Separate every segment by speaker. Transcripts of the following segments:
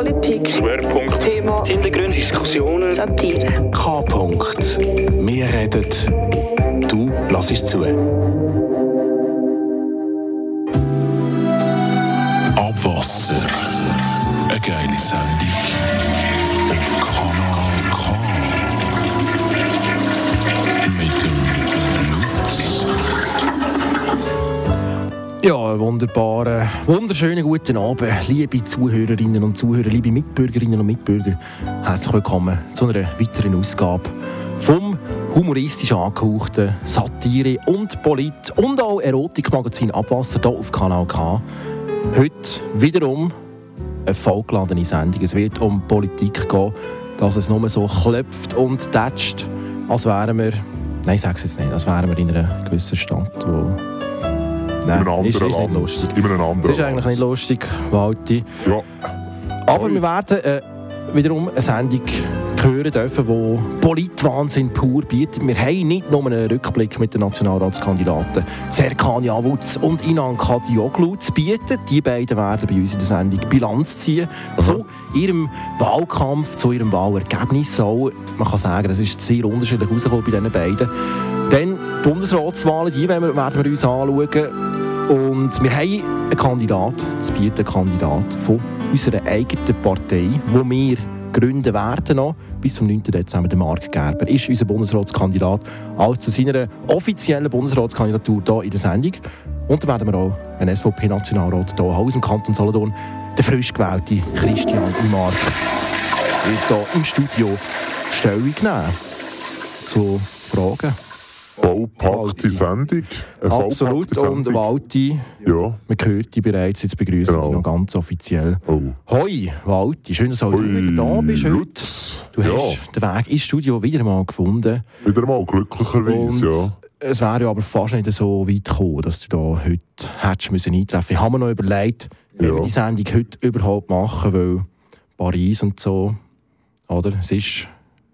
Speaker 1: Politik.
Speaker 2: Schwerpunkt.
Speaker 1: Thema.
Speaker 2: Hintergründe, Diskussionen.
Speaker 1: Satire.
Speaker 3: K-Punkt. Wir reden. Du hörst zu. Abwasser. Eine geile Sendung. Auf Kanal K. Mit dem Lutz.
Speaker 4: Ja, wunderschönen guten Abend, liebe Zuhörerinnen und Zuhörer, liebe Mitbürgerinnen und Mitbürger. Herzlich willkommen zu einer weiteren Ausgabe vom humoristisch angehauchten Satire- und Polit- und auch Erotikmagazin Abwasser hier auf Kanal K. Heute wiederum eine vollgeladene Sendung. Es wird um Politik gehen, dass es nur so klopft und tätscht, als wären wir, nein, ich sage es jetzt nicht, als wären wir in einer gewissen Stadt, wo... Nein, ist nicht lustig. Es ist eigentlich nicht lustig, Walti.
Speaker 5: Ja.
Speaker 4: Aber wir werden wiederum eine Sendung hören dürfen, die Politwahnsinn pur bietet. Wir haben nicht nur einen Rückblick mit den Nationalratskandidaten Serkan Yavuz und Inan Kadioglu zu bieten. Die beiden werden bei uns in der Sendung Bilanz ziehen. Zu ihrem Wahlkampf, zu ihrem Wahlergebnis. Auch, man kann sagen, das ist sehr unterschiedlich rausgekommen bei diesen beiden. Dann die Bundesratswahlen, die werden wir uns anschauen. Und wir haben einen Kandidat zu bieten, einen Kandidat von unserer eigenen Partei, die wir gründen werden noch. Bis zum 9. Dezember, der Marc Gerber, ist unser Bundesratskandidat. Als zu seiner offiziellen Bundesratskandidatur hier in der Sendung. Und dann werden wir auch einen SVP-Nationalrat hier aus dem Kanton Solothurn, der frisch gewählte Christian Marc, wird hier im Studio Stellung nehmen zu Fragen.
Speaker 5: Vollpackte Sendung.
Speaker 4: Absolut. Und Walti,
Speaker 5: ja.
Speaker 4: man hört dich bereits, jetzt begrüßen wir dich noch ganz offiziell.
Speaker 5: Oh.
Speaker 4: Hoi, Walti, schön, dass du wieder da bist heute. Du hast den Weg ins Studio wieder mal gefunden.
Speaker 5: Wieder mal, glücklicherweise, ja.
Speaker 4: Es wäre ja aber fast nicht so weit gekommen, dass du da heute hättest eintreffen müssen. Ich habe mir noch überlegt, wie wir die Sendung heute überhaupt machen, weil Paris und so, oder? Es ist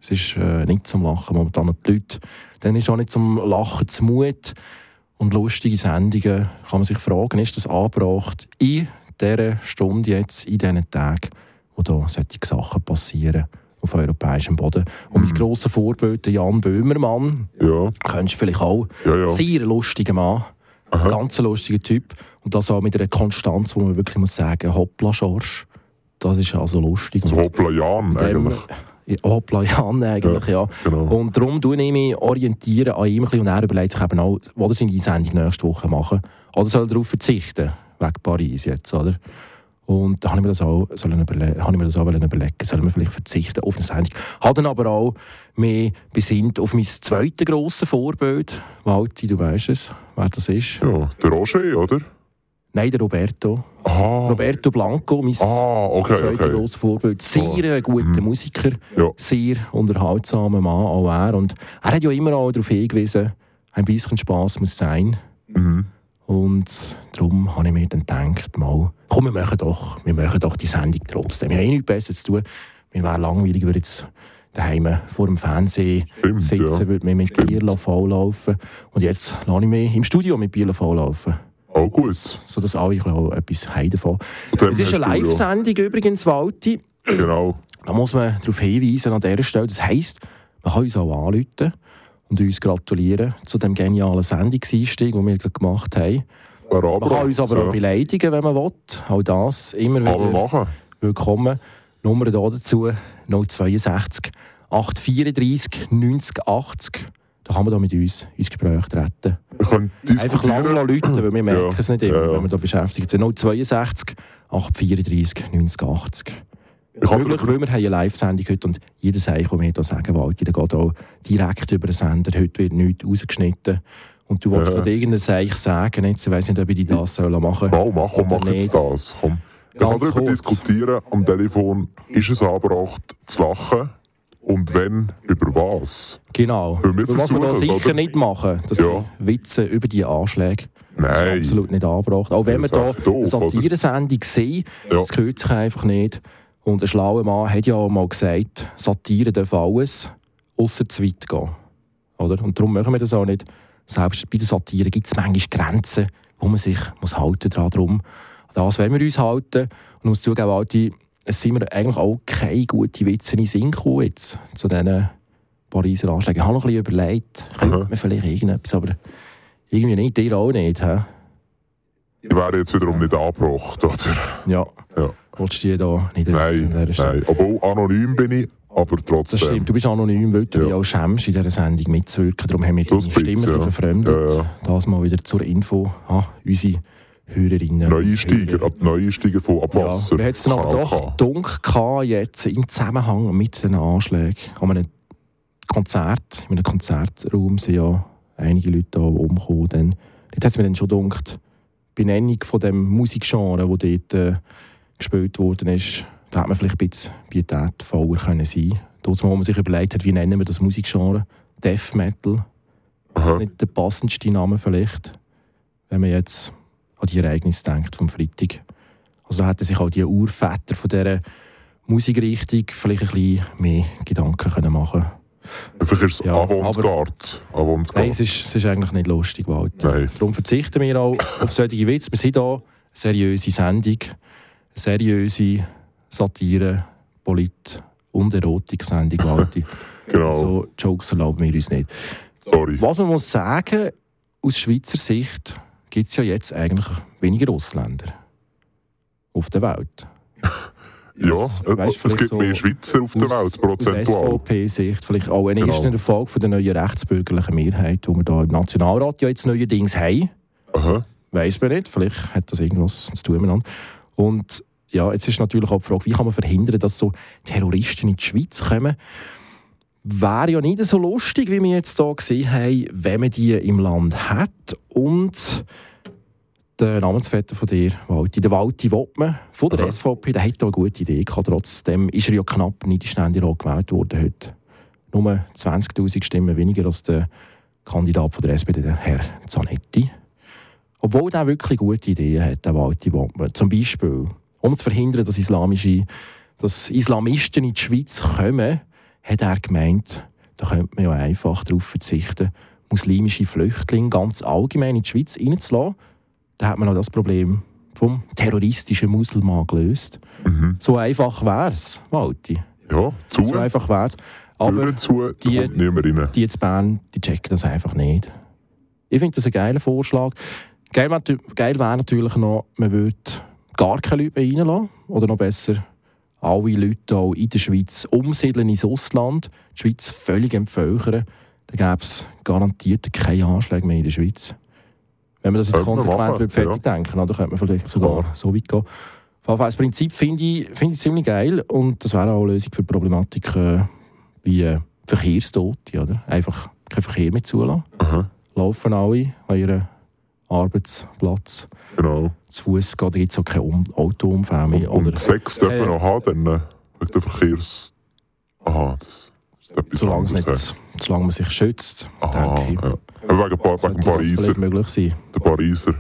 Speaker 4: nicht zum Lachen momentan mit den Leuten. Dann ist auch nicht zum Lachen zumut. Und lustige Sendungen kann man sich fragen, ist das angebracht in dieser Stunde jetzt, in diesen Tagen, wo da solche Sachen passieren auf europäischem Boden. Und mein grosser Vorbild, Jan Böhmermann, kennst du vielleicht auch, sehr lustiger Mann, ganz lustiger Typ. Und das auch mit einer Konstanz, wo man wirklich muss sagen, hoppla Schorsch, das ist also lustig.
Speaker 5: Also hoppla Jan eigentlich.
Speaker 4: Hoppla Jan eigentlich, ja.
Speaker 5: Genau.
Speaker 4: Und darum tue ich mich orientieren an ihm und er überlegt sich eben auch, will er seine Sendung nächste Woche machen oder soll er darauf verzichten, wegen Paris jetzt, oder? Und da habe ich mir das auch überlegen, sollen wir vielleicht verzichten auf eine Sendung. Habe dann aber auch mehr besinnt auf mein zweites grosses Vorbild. Walti, du weißt es, wer das ist.
Speaker 5: Ja, der Roger, oder?
Speaker 4: Nein, der Roberto. Roberto Blanco, mein zweites grosses Vorbild. Sehr guter Musiker, sehr unterhaltsamer Mann, auch er. Und er hat ja immer auch darauf hingewiesen, ein bisschen Spass muss sein.
Speaker 5: Mhm.
Speaker 4: Und darum habe ich mir dann gedacht, komm, wir machen doch die Sendung trotzdem. Wir haben nichts Besseres zu tun. Mir wäre langweilig, würde jetzt daheim vor dem Fernsehen sitzen, würde mir mit Bier volllaufen. Und jetzt lasse ich mich im Studio mit Bier volllaufen.
Speaker 5: Auch gut.
Speaker 4: Sodass alle auch etwas haben davon. Es ist eine Live-Sendung übrigens, Walti.
Speaker 5: Genau.
Speaker 4: Da muss man darauf hinweisen an dieser Stelle. Das heisst, man kann uns auch anrufen und uns gratulieren zu dem genialen Sendungseinstieg, den wir gerade gemacht haben. Man kann uns aber auch beleidigen, wenn man will. Auch das immer wieder willkommen. Nummer hier dazu 062 834 90 80. Da kann man da mit uns ins Gespräch treten. Einfach lange läuten, weil wir merken es nicht immer, wenn wir da beschäftigt sind. 062 834 90 80. Möglich, weil wir haben eine Live-Sendung heute und jeder Seich, den wir hier sagen wollen, der geht auch direkt über den Sender. Heute wird nichts rausgeschnitten. Und du wolltest gerade irgendeinen Seich sagen, jetzt weiss nicht, ob ich das machen soll.
Speaker 5: Mach jetzt das. Komm. Wir können darüber diskutieren am Telefon, ist es angebracht zu lachen? Und wenn, über was?
Speaker 4: Genau. Was wir da sicher nicht machen, das sind Witze über die Anschläge.
Speaker 5: Nein.
Speaker 4: Das ist absolut nicht angebracht. Auch wenn wir da eine Satire-Sendung sehen, das gehört sich einfach nicht. Und ein schlauer Mann hat ja auch mal gesagt, Satire darf alles, ausser zu weit gehen. Oder? Und darum machen wir das auch nicht. Selbst bei der Satire gibt es manchmal Grenzen, wo man sich halten muss. Darum, das wollen wir uns halten. Und muss zugeben, Walti, es sind mir eigentlich auch keine guten Witze in den Sinn gekommen jetzt, zu diesen Pariser Anschlägen. Ich habe noch ein bisschen überlegt, könnte man vielleicht irgendetwas, aber irgendwie nicht, dir auch nicht. He?
Speaker 5: Die wären jetzt wiederum nicht angebracht, oder?
Speaker 4: Ja.
Speaker 5: Ja.
Speaker 4: Willst du die da nicht
Speaker 5: Nein. Obwohl anonym bin ich, aber trotzdem.
Speaker 4: Das stimmt, du bist anonym, weil du dich auch schämst, in dieser Sendung mitzuwirken. Darum haben wir deine Stimme verfremdet. Ja. Das mal wieder zur Info an unsere Hörerinnen.
Speaker 5: Neueinsteiger von Abwasser.
Speaker 4: Ja, wir hatten es dann aber doch dunkel jetzt im Zusammenhang mit den Anschlägen. An einem Konzert, in einem Konzertraum sind ja einige Leute da umgekommen. Jetzt hat es mir dann schon gedacht, die Benennung von dem Musikgenre, das dort gespielt worden ist, da hätte man vielleicht ein bisschen pietätvoller sein können. Dort, wo man sich überlegt hat, wie nennen wir das Musikgenre? Death Metal. Das ist nicht der passendste Name vielleicht, wenn man jetzt an die Ereignisse denkt vom Freitag. Also da hätten sich auch die Urväter von dieser Musikrichtung vielleicht ein bisschen mehr Gedanken können machen.
Speaker 5: Vielleicht ist es Avantgarde.
Speaker 4: Nein, es ist eigentlich nicht lustig, Walter.
Speaker 5: Nein.
Speaker 4: Darum verzichten wir auch auf solche Witze. Wir sind hier eine seriöse Sendung, eine seriöse Satire, Polit- und Erotik-Sendung, Walter.
Speaker 5: Genau.
Speaker 4: So Jokes erlauben wir uns nicht.
Speaker 5: Sorry.
Speaker 4: Was man muss sagen, aus Schweizer Sicht gibt es ja jetzt eigentlich weniger Ausländer auf der Welt.
Speaker 5: Ja, es gibt mehr Schweizer auf der Welt, prozentual.
Speaker 4: Aus SVP-Sicht vielleicht auch eine erste Erfolg von der neuen rechtsbürgerlichen Mehrheit, die wir da im Nationalrat ja jetzt neuerdings haben.
Speaker 5: Aha.
Speaker 4: Weiss man nicht, vielleicht hat das irgendwas zu tun miteinander. Und ja, jetzt ist natürlich auch die Frage, wie kann man verhindern, dass so Terroristen in die Schweiz kommen? Wäre ja nicht so lustig, wie wir jetzt hier gesehen haben, wenn man die im Land hat. Und der Namensvetter von dir, Walti, der Walti Wottmann von der SVP, der hat da eine gute Idee gehabt. Trotzdem ist er ja knapp nicht in den Ständerat gewählt worden heute. Nur 20'000 Stimmen weniger als der Kandidat von der SPD, der Herr Zanetti. Obwohl der wirklich gute Ideen hat, der Walti Wottmann. Zum Beispiel, um zu verhindern, dass Islamisten in die Schweiz kommen, hat er gemeint, da könnte man ja einfach darauf verzichten, muslimische Flüchtlinge ganz allgemein in die Schweiz reinzulassen. Da hat man auch das Problem vom terroristischen Muselmann gelöst. Mhm. So einfach wäre es, Walti.
Speaker 5: Ja,
Speaker 4: so einfach wäre es. Aber die jetzt Bern, die checken das einfach nicht. Ich finde das ein geiler Vorschlag. Geil wäre natürlich noch, man würde gar keine Leute mehr reinlassen. Oder noch besser, alle Leute auch in der Schweiz umsiedeln ins Ausland, die Schweiz völlig entvölkern. Dann gäbe es garantiert keine Anschläge mehr in der Schweiz. Wenn man das jetzt konsequent fertig denken, dann könnte man vielleicht sogar so weit gehen. Das Prinzip finde ich ziemlich geil und das wäre auch eine Lösung für Problematiken wie Verkehrstote. Oder? Einfach keinen Verkehr mehr zulassen.
Speaker 5: Aha.
Speaker 4: Laufen alle an ihren Arbeitsplatz.
Speaker 5: Genau.
Speaker 4: Zu Fuß geht, da gibt es auch kein Autounfall mehr.
Speaker 5: Und Sex darf man noch haben, dann wegen der Verkehrs... Aha, das ist etwas anderes.
Speaker 4: Solange man sich schützt, denke ich.
Speaker 5: Ja. Wegen Pariser.
Speaker 4: Möglich sein.
Speaker 5: Der Pariser.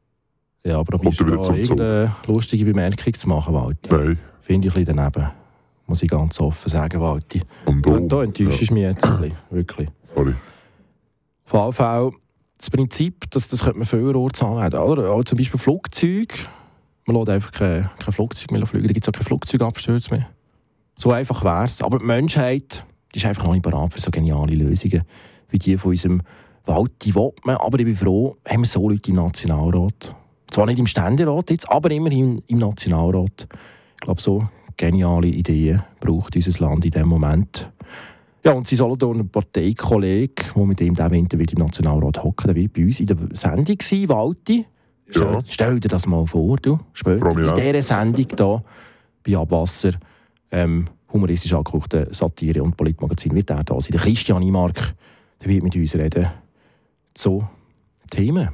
Speaker 4: Ja, aber probierst du da irgendeine lustige Bemerkung zu machen, Walti?
Speaker 5: Nein.
Speaker 4: Finde ich ein bisschen daneben. Muss ich ganz offen sagen, Walti.
Speaker 5: Und
Speaker 4: da enttäuschst du mich jetzt ein bisschen. Wirklich.
Speaker 5: Sorry.
Speaker 4: Auf jeden Fall, das Prinzip, das könnte man vielerorts anwenden. Oder? Auch zum Beispiel Flugzeuge. Man lässt einfach kein Flugzeug mehr fliegen. Da gibt es auch keine Flugzeugabstürze mehr. So einfach wäre es. Aber die Menschheit, die ist einfach noch nicht bereit für so geniale Lösungen wie die von unserem Walti Wottmann. Aber ich bin froh, haben wir so Leute im Nationalrat. Zwar nicht im Ständerat jetzt, aber immerhin im Nationalrat. Ich glaube, so geniale Ideen braucht unser Land in diesem Moment. Ja, und sie sollen hier einen Parteikollegen, der mit ihm diesen Winter im Nationalrat hocken, der wird bei uns in der Sendung sein, Walti.
Speaker 5: Ja.
Speaker 4: Stell dir das mal vor, du. Später in dieser Sendung hier bei Abwasser, humoristisch angekochten Satire- und Politmagazin, wird er da sein. Der Christian Imark, der wird mit uns reden. So, Themen.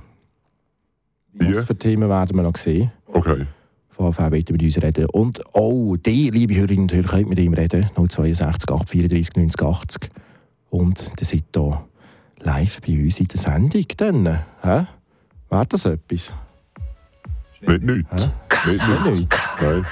Speaker 4: Was für Themen werden wir noch sehen?
Speaker 5: Okay.
Speaker 4: Von Anfang wird er mit uns reden. Und auch die, liebe Hörerinnen und Hörer, könnt mit ihm reden. 062 834 90 80. Und der seid hier live bei uns in der Sendung. Dann, wäre das etwas?
Speaker 5: Nicht nichts. Nicht nichts. Nein.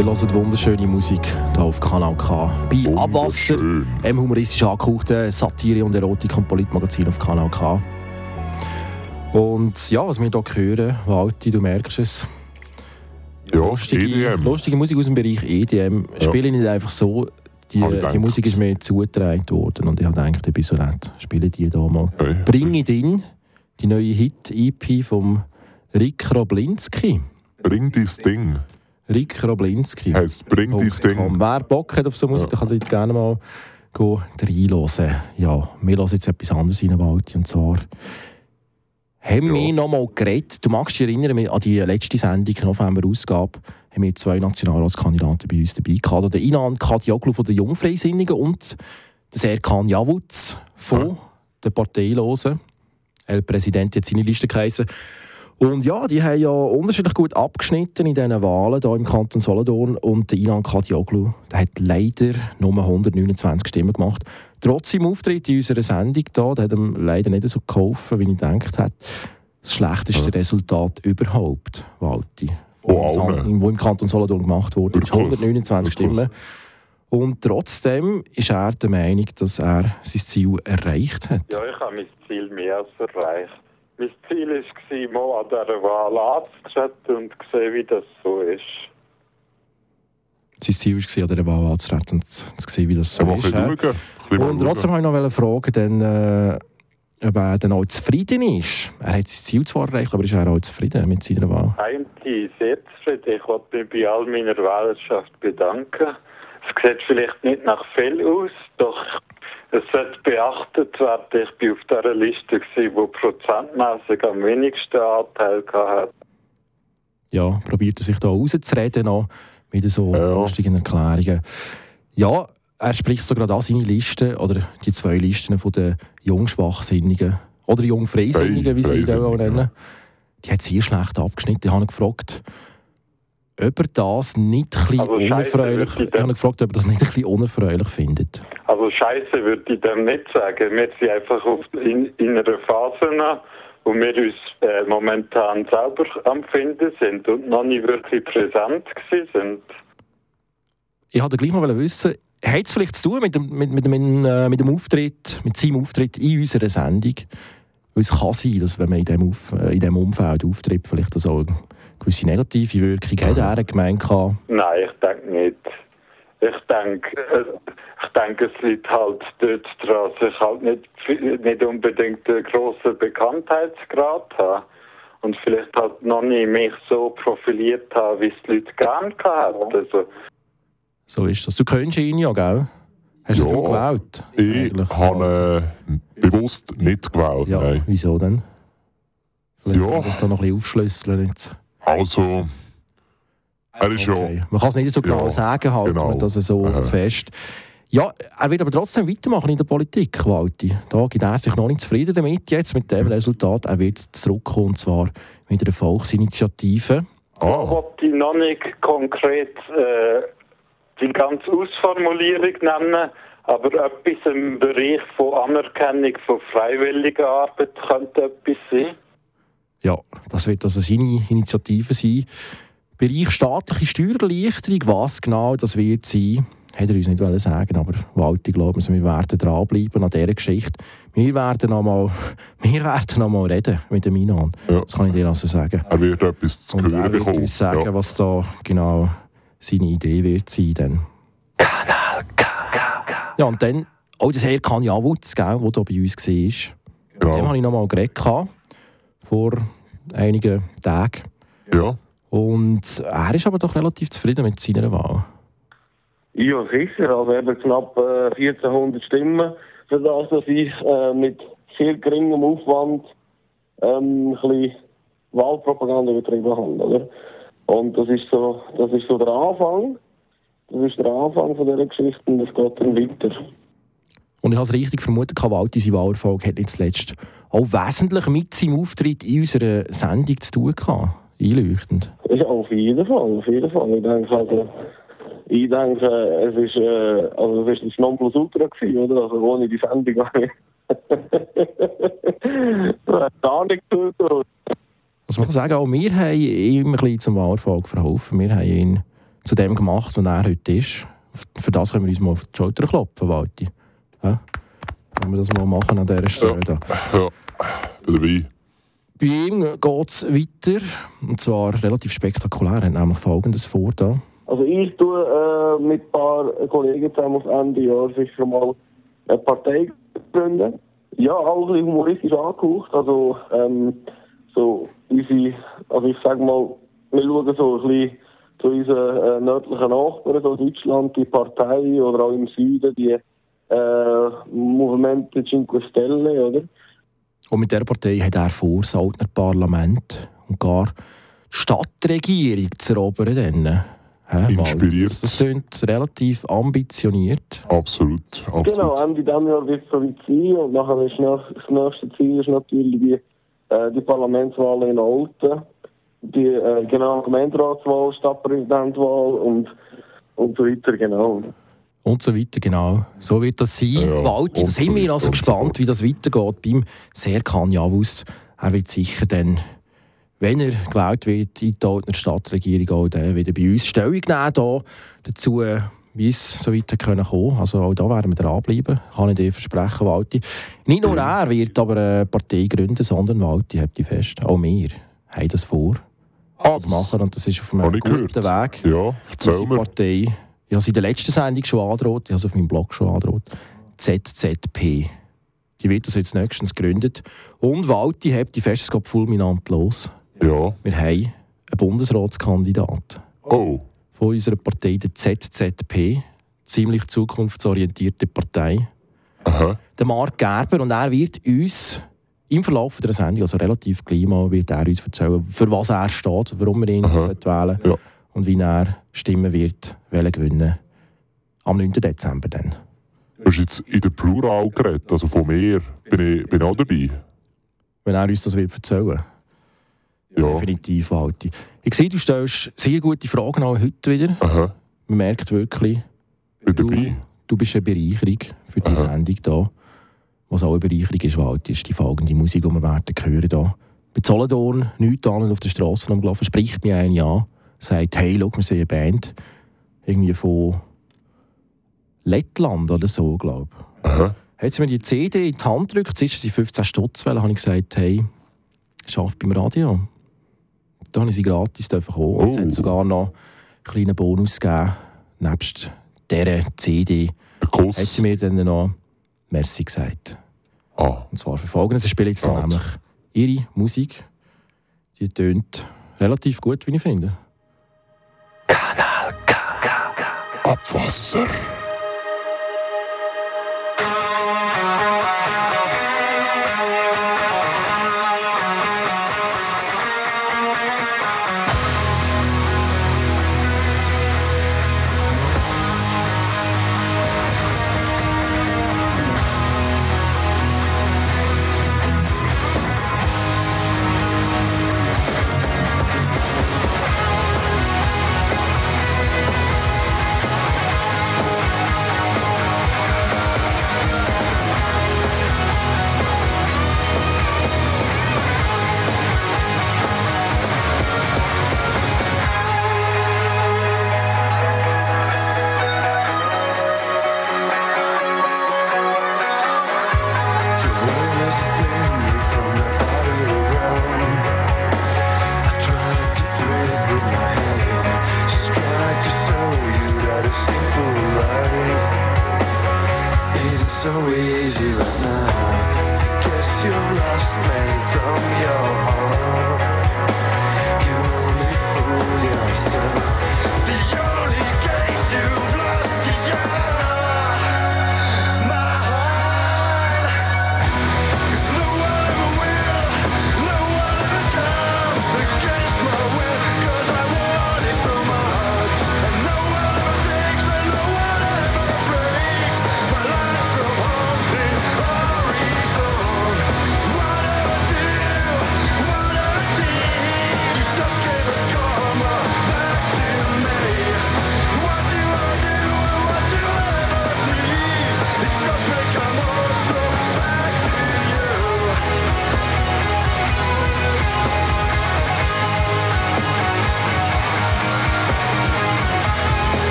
Speaker 4: Ihr hört wunderschöne Musik hier auf Kanal K. Bei Abwasser, einem humoristisch angehauchten Satire- und Erotik- und Politmagazin auf Kanal K. Und ja, was wir hier hören, Walti, du merkst es.
Speaker 5: Ja,
Speaker 4: lustige Musik aus dem Bereich EDM. Spiele ich nicht einfach so. Die Musik ist mir zugetragen worden und ich habe gedacht, ich bin so nett. Spiele die hier mal. Okay. Bring it in, die neue Hit-EP vom Rick Roblinski.
Speaker 5: Bring dies Ding.
Speaker 4: Rick Roblinski.
Speaker 5: Heisst, bring dies Ding.
Speaker 4: Wer Bock hat auf so Musik, der kann dort gerne mal reinhören. Ja, wir hören jetzt etwas anderes rein, Walti, und zwar haben wir noch mal geredet. Du magst dich erinnern an die letzte Sendung, November-Ausgabe, haben wir 2 Nationalratskandidaten bei uns dabei gehabt. Der Inan Kadioglu von den Jungfreisinnigen und der Serkan Yavuz von den Parteilosen. El Präsident hat seine Liste geheissen. Und ja, die haben ja unterschiedlich gut abgeschnitten in diesen Wahlen hier im Kanton Solothurn. Und der Inan Kadioglu, der hat leider nur 129 Stimmen gemacht. Trotz seinem Auftritt in unserer Sendung hier, der hat ihm leider nicht so geholfen, wie ich gedacht habe. Das schlechteste Resultat überhaupt, Walti, wo im Kanton Solothurn gemacht wurde. Das ist 129 Stimmen. Und trotzdem ist er der Meinung, dass er sein Ziel erreicht hat.
Speaker 1: Ja, ich habe mein Ziel mehr als erreicht. Mein Ziel war, mal an dieser Wahl anzutreten und zu sehen, wie das so ist.
Speaker 4: Sein Ziel war, an dieser Wahl anzutreten und zu sehen, wie das so ist. Und trotzdem wollte ich noch fragen, ob er dann auch zufrieden ist. Er hat sein Ziel zwar erreicht, aber ist er auch zufrieden mit seiner Wahl?
Speaker 1: Eigentlich sehr zufrieden. Ich wollte mich bei all meiner Wählerschaft bedanken. Es sieht vielleicht nicht nach viel aus, doch es sollte beachtet werden, ich war auf dieser Liste, die prozentmässig am wenigsten Anteil hatte.
Speaker 4: Ja, probiert er sich da rauszureden noch mit so lustigen Erklärungen. Ja, er spricht sogar an seine Liste, oder die 2 Listen von den Jungschwachsinnigen, oder Jungfreisinnigen, wie sie ihn auch nennen. Die hat sehr schlecht abgeschnitten. Ich habe ihn gefragt, ob er das nicht ein bisschen unerfreulich findet.
Speaker 1: Also Scheisse würde ich dem nicht sagen. Wir sind einfach in einer Phase, wo wir uns momentan selber am Finden sind und noch nicht wirklich präsent sind.
Speaker 4: Ich wollte gleich mal wissen, hat es vielleicht zu tun mit dem Auftritt, mit seinem Auftritt in unserer Sendung? Weil es kann sein, dass wenn man in diesem Umfeld auftritt, vielleicht das auch eine gewisse negative Wirkung hat, er gemeint kann.
Speaker 1: Nein, ich denke nicht. Ich denke, es liegt halt dort dran, dass ich halt nicht unbedingt einen grossen Bekanntheitsgrad habe. Und vielleicht halt noch nicht mich so profiliert habe, wie es die Leute gerne hatten. Also,
Speaker 4: so ist das. Du kennst ihn ja, gell? Hast du gewählt?
Speaker 5: Ich habe bewusst nicht gewählt.
Speaker 4: Ja,
Speaker 5: nein.
Speaker 4: Wieso denn? Vielleicht kann das da noch ein bisschen aufschlüsseln jetzt.
Speaker 5: Also, er ist
Speaker 4: Man kann es nicht so genau sagen, halt, genau. Das so fest. Ja, er wird aber trotzdem weitermachen in der Politik, Walti. Da gibt er sich noch nicht zufrieden damit, jetzt mit dem Resultat. Er wird zurückkommen, und zwar mit einer Volksinitiative.
Speaker 1: Ich wollte noch nicht konkret die ganze Ausformulierung nennen, aber etwas im Bereich von Anerkennung von freiwilliger Arbeit könnte etwas sein.
Speaker 4: Ja, das wird also seine Initiative sein. Bereich staatliche Steuererleichterung, was genau das wird sein, hat er uns nicht sagen, aber Walti, glaube ich, wir werden dranbleiben an dieser Geschichte. Wir werden noch mal reden mit dem Inan. Ja. Das kann ich dir also sagen.
Speaker 5: Er wird etwas zu hören bekommen. Er wird uns sagen,
Speaker 4: was da genau seine Idee wird sein. Dann.
Speaker 3: Kanal K.
Speaker 4: Ja, und dann auch das Serkan Yavuz, der hier bei uns war. Mit dem habe ich noch mal geredet vor einigen Tagen.
Speaker 5: Ja.
Speaker 4: Und er ist aber doch relativ zufrieden mit seiner Wahl.
Speaker 2: Ja, sicher. Also eben knapp 1400 Stimmen für das, dass ich mit viel geringem Aufwand ein bisschen Wahlpropaganda betrieben habe. Oder? Und das ist so der Anfang. Das ist der Anfang von dieser Geschichte und das geht dann weiter.
Speaker 4: Und ich habe es richtig vermutet, Walti, sein Wahlerfolg hat nicht zuletzt auch wesentlich mit seinem Auftritt in unserer Sendung zu tun gehabt. Einleuchtend.
Speaker 2: Ja, auf jeden Fall. Ich denke, es ist das Nonplusultra gewesen, oder? Also ohne die Sendung gar nicht. Gar nicht gut.
Speaker 4: Also man kann sagen, auch wir haben ihm ein bisschen zum Wahlerfolg verholfen. Wir haben ihn zu dem gemacht, was er heute ist. Für das können wir uns mal auf die Schulter klopfen, Walti. Ja? Wenn wir das mal machen an dieser Stelle.
Speaker 5: Ja, dabei.
Speaker 4: Bei ihm geht es weiter, und zwar relativ spektakulär. Er hat nämlich Folgendes vor. Da.
Speaker 2: Also ich tue mit ein paar Kollegen zusammen auf Ende Jahr sicher mal eine Partei gründen. Ja, auch ein bisschen humoristisch angehaucht. Also, ich sage mal, wir schauen so ein bisschen zu unseren nördlichen Nachbarn, so Deutschland, die Partei oder auch im Süden, die Movimento Cinque Stelle, oder?
Speaker 4: Und mit dieser Partei hat er vor, das Altner Parlament und gar die Stadtregierung zu erobern.
Speaker 5: Inspiriert.
Speaker 4: Das klingt relativ ambitioniert.
Speaker 5: Absolut.
Speaker 2: Genau, Ende dieses Jahr wird es soweit sein. Und nachher ist das nächste Ziel ist natürlich die Parlamentswahl in Olten. Die Gemeinderatswahl, Stadtpräsidentwahl und so weiter, genau.
Speaker 4: Und so weiter, genau. So wird das sein.
Speaker 5: Ja,
Speaker 4: Walti, da sind wir also gespannt, wie das weitergeht beim Serkan Yavuz. Er wird sicher dann, wenn er gewählt wird, in der Stadtregierung auch dann wieder bei uns Stellung nehmen dazu, wie es so weiter kommen kann. Also auch da werden wir dranbleiben. Kann ich dir versprechen, Walti. Nicht nur er wird aber eine Partei gründen, sondern Walti, habt ihr fest. Auch wir haben das vor. Das machen, und das ist auf einem guten Weg.
Speaker 5: Ja, erzähl mir.
Speaker 4: Partei, ich habe es in der letzten Sendung schon angedroht, ich habe es auf meinem Blog schon angedroht. ZZP. Die wird das jetzt nächstens gegründet. Und Walti hebt die fest, es geht fulminant los.
Speaker 5: Ja.
Speaker 4: Wir haben einen Bundesratskandidat.
Speaker 5: Oh.
Speaker 4: Von unserer Partei, der ZZP. Ziemlich zukunftsorientierte Partei.
Speaker 5: Aha.
Speaker 4: Der Marc Gerber. Und er wird uns im Verlauf der Sendung, also relativ gleich mal, wird er uns erzählen, für was er steht, warum wir ihn wählen
Speaker 5: ja.
Speaker 4: und wie er stimmen wird, gewinnen am 9. Dezember dann.
Speaker 5: Du hast jetzt in der Plural geredet, also von mir bin auch dabei.
Speaker 4: Wenn er uns das wird erzählen.
Speaker 5: Ja.
Speaker 4: Definitiv, Walti. Ich sehe, du stellst sehr gute Fragen auch heute wieder.
Speaker 5: Aha.
Speaker 4: Man merkt wirklich, du bist eine Bereicherung für diese Sendung hier. Was auch eine Bereicherung ist, Walti, ist die folgende Musik, die wir werden hören hier. Bei Solothurn, nichts an auf der Straße rumgelaufen, spricht mir einer an, sagt, hey, schau, wir sind eine Band. Irgendwie von Lettland oder so, glaube ich.
Speaker 5: Aha.
Speaker 4: Hat sie mir die CD in die Hand gedrückt, zuerst sie 15 Stutz, habe ich gesagt, hey, ich arbeite beim Radio. Da habe ich sie gratis kommen. Und es hat sogar noch einen kleinen Bonus gegeben, nebst dieser CD. Hat sie mir dann noch Merci gesagt. Und zwar für Folgendes. Ich spiele jetzt nämlich ihre Musik. Die tönt relativ gut, wie ich finde.
Speaker 3: Kanal K.
Speaker 5: Abwasser.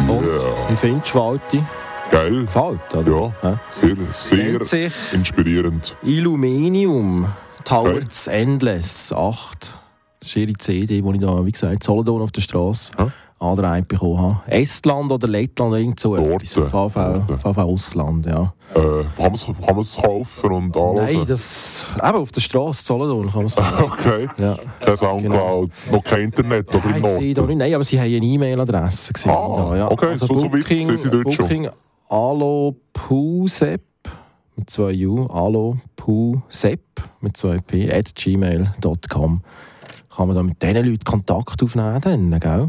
Speaker 4: Und wie findest du Walti?
Speaker 5: Geil.
Speaker 4: Gefällt, oder?
Speaker 5: Ja, sehr inspirierend.
Speaker 4: Illuminium, Towards Endless 8. Das ist ihre CD, die ich da, wie gesagt, Solothurn auf der Straße angereiht bekommen habe. Estland oder Lettland, irgend so etwas. VV Ausland, ja.
Speaker 5: Kann man es kaufen und alles?
Speaker 4: Nein, eben auf der Straße, Solothurn kann man es kaufen.
Speaker 5: Okay.
Speaker 4: Ja.
Speaker 5: Kein Soundcloud, noch kein Internet oder im Norden?
Speaker 4: Nein, aber sie haben eine E-Mail-Adresse gesehen.
Speaker 5: Okay, also so weit sind sie dort schon.
Speaker 4: Alopusep mit 2 U, alopusep mit 2 P, @gmail.com. Kann man da mit diesen Leuten Kontakt aufnehmen, dann, gell?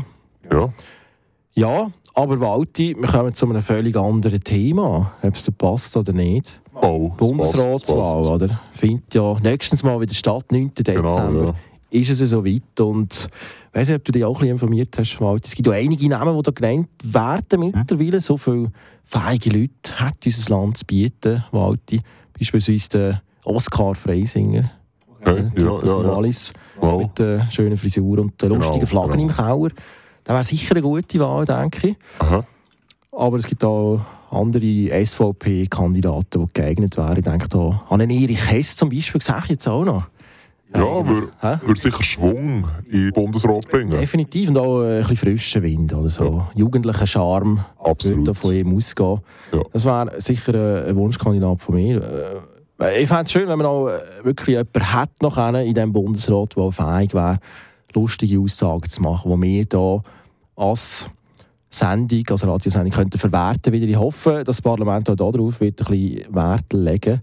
Speaker 4: Ja, aber Walti, wir kommen zu einem völlig anderen Thema, ob es dir passt oder nicht. Bundesratswahl, oder? Findet ja nächstens mal wieder statt, 9. Dezember.
Speaker 5: Genau,
Speaker 4: ist es so weit. Und ich weiss nicht, ob du dich auch ein bisschen informiert hast, Walti. Es gibt ja einige Namen, die da genannt werden mittlerweile. So viele fähige Leute hat unser Land zu bieten, Walti. Beispielsweise der Oskar Freisinger.
Speaker 5: Okay.
Speaker 4: Wallis, mit der schönen Frisur und den lustigen Flaggen im Keller. Das wäre sicher eine gute Wahl, denke ich.
Speaker 5: Aha.
Speaker 4: Aber es gibt auch andere SVP-Kandidaten, die geeignet wären. Ich denke da an einen Erich Hess zum Beispiel, das sehe ich jetzt auch noch.
Speaker 5: Ja, würde sicher Schwung in den Bundesrat bringen.
Speaker 4: Definitiv, und auch ein bisschen frischen Wind oder so. Ja. Jugendlicher Charme würde von ihm ausgehen. Ja. Das wäre sicher ein Wunschkandidat von mir. Ich fände es schön, wenn man auch wirklich jemanden hat noch in diesem Bundesrat, der fähig wäre, lustige Aussagen zu machen, die wir hier als Sendung, als Radiosendung könnten verwerten wieder. Ich hoffe, dass das Parlament auch darauf wird ein bisschen Wert legen.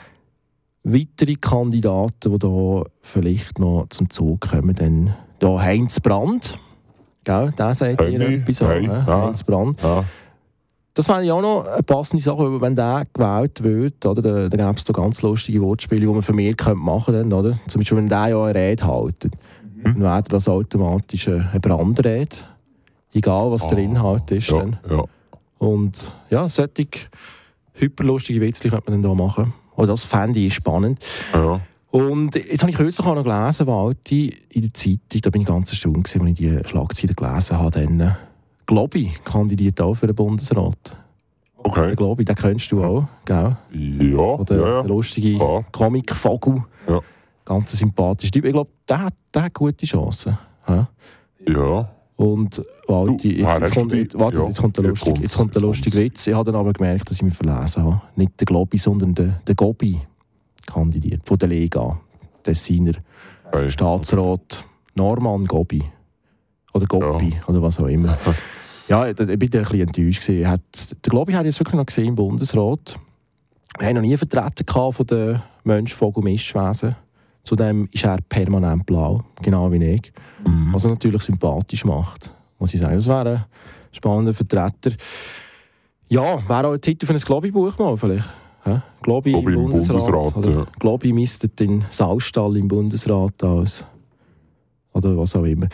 Speaker 4: Weitere Kandidaten, die hier vielleicht noch zum Zug kommen, dann hier Heinz Brand. Gell, der sagt dir etwas an. Heinz Brand. Ja. Das wäre ja auch noch eine passende Sache, wenn der gewählt wird, oder? Da gäbe es da ganz lustige Wortspiele, die man für mich machen könnte, oder? Zum Beispiel, wenn der ja eine Rede hält, dann wäre das automatisch eine Brandrede. Egal, was der Inhalt ist.
Speaker 5: Ja.
Speaker 4: Und ja, solche hyperlustige Witze könnte man dann hier machen. Und das fände ich spannend. Ja. Und jetzt habe ich kürzlich auch noch gelesen, Walti, in der Zeitung, da bin ich ganz erstaunt gewesen, als ich die Schlagzeile gelesen habe, dann Globi kandidiert auch für den Bundesrat.
Speaker 5: Okay.
Speaker 4: Der Globi, den kennst du auch, gell?
Speaker 5: Ja.
Speaker 4: Der lustige Comic-Vogel. Ja. Ganz sympathisch Typ. Ich glaube, der hat gute Chancen.
Speaker 5: Ja.
Speaker 4: Und Walti, jetzt kommt der lustige Witz. Ich habe dann aber gemerkt, dass ich mich verlesen habe. Nicht der Globi, sondern der Gobi kandidiert, von der Lega. Tessiner Staatsrat Norman Gobi. Oder Gobi, oder was auch immer. Ja, ich bin ein bisschen enttäuscht. Der Globi hat jetzt wirklich noch gesehen im Bundesrat. Wir haben noch nie Vertreter von den Mensch-Vogel-Mischwesen. Zudem ist er permanent blau, genau wie ich. Was er natürlich sympathisch macht, muss ich sagen. Das wäre ein spannender Vertreter. Ja, wäre auch ein Titel für ein Globi-Buch mal vielleicht. Globi im Bundesrat. Oder Globi mistet den Saustall im Bundesrat aus. Oder was auch immer.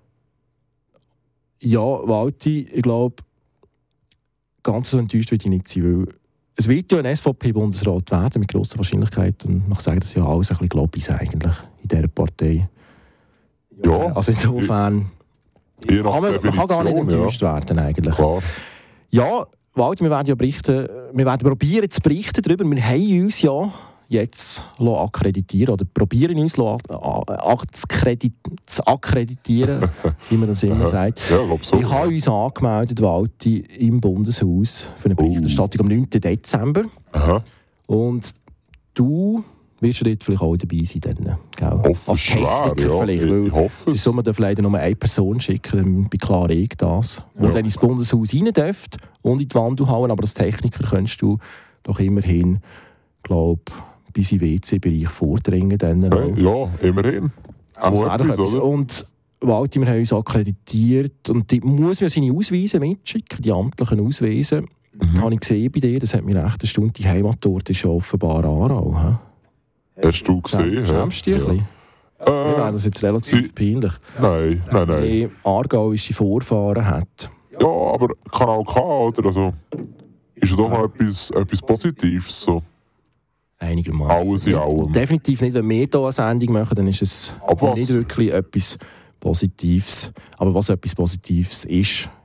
Speaker 4: Ja, Walti, ich glaube, ganz so enttäuscht würde ich nicht sein, weil es wird ja ein SVP-Bundesrat werden, mit grosser Wahrscheinlichkeit. Und ich sage, das ja alles ein bisschen Globis eigentlich in dieser Partei.
Speaker 5: Ja.
Speaker 4: Also insofern man kann gar nicht enttäuscht werden eigentlich.
Speaker 5: Klar.
Speaker 4: Ja, Walti, wir werden probieren zu berichten darüber. Wir haben uns ja jetzt akkreditieren oder probieren uns zu akkreditieren, wie man das immer sagt.
Speaker 5: Ja, so,
Speaker 4: ich habe uns angemeldet, Walti, im Bundeshaus für eine Berichterstattung am 9. Dezember.
Speaker 5: Aha.
Speaker 4: Und du wirst du dort vielleicht auch dabei sein. Dann,
Speaker 5: als Techniker
Speaker 4: vielleicht. Ich hoffe es. Man darf leider nur eine Person schicken, dann bin klar ich das, die dann ins Bundeshaus rein darf und in die Wand hauen. Aber als Techniker kannst du doch immerhin, glaube bis in den WC-Bereich vordringen.
Speaker 5: Ja, immerhin.
Speaker 4: Und Walti, wir haben uns akkreditiert und die muss man seine Ausweise mitschicken, die amtlichen Ausweise. Das habe ich gesehen bei dir, das hat mir recht eine Stunde. Die Heimatort ist ja offenbar Aarau.
Speaker 5: Hast du gesehen?
Speaker 4: Schämst du dich ein bisschen? Ja, das ist jetzt relativ peinlich.
Speaker 5: Nein.
Speaker 4: Die aargauische Vorfahren hat.
Speaker 5: Ja, aber kann auch oder? Also, ist ja doch noch etwas Positives. So.
Speaker 4: Einigermaßen.
Speaker 5: Alles in allem.
Speaker 4: Definitiv nicht, wenn wir hier eine Sendung machen, dann ist es nicht wirklich etwas Positives. Aber was etwas Positives ist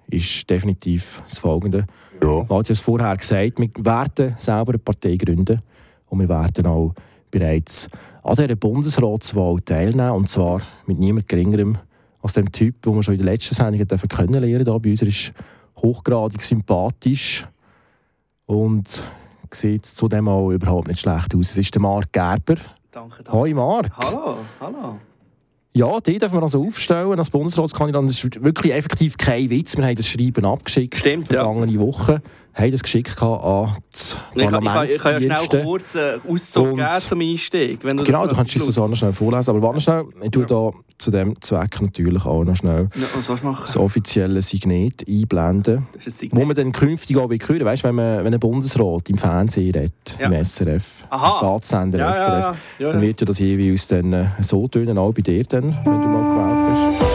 Speaker 4: ist definitiv das Folgende.
Speaker 5: Ja.
Speaker 4: Ich habe es vorher gesagt, wir werden selber eine Partei gründen und wir werden auch bereits an dieser Bundesratswahl teilnehmen, und zwar mit niemand Geringerem als dem Typ, den wir schon in der letzten Sendung kennenlernen durften. Bei uns, er ist hochgradig sympathisch und sieht zudem auch überhaupt nicht schlecht aus. Es ist der Marc Gerber.
Speaker 6: Danke.
Speaker 4: Hoi Marc.
Speaker 6: Hallo.
Speaker 4: Ja, die dürfen wir also aufstellen als Bundesratskandidat. Das ist wirklich effektiv kein Witz. Wir haben das Schreiben abgeschickt.
Speaker 6: Stimmt,
Speaker 4: vergangene Woche. Haben das geschickt an die Parlamentsdienste.
Speaker 6: Ich kann ja schnell kurz Auszug geben zum Einstieg. Wenn du
Speaker 4: genau, du kannst das auch noch schnell vorlesen. Aber warte schnell, ich tue da zu diesem Zweck natürlich auch noch schnell das offizielle Signet einblenden. Das ist ein Signet. Wo man dann künftig auch hören. Weißt du, wenn ein Bundesrat im Fernsehen redet, im SRF, im Staatssender SRF, dann wird ja das jeweils dann so tönen, auch bei dir dann, wenn du mal gewählt hast.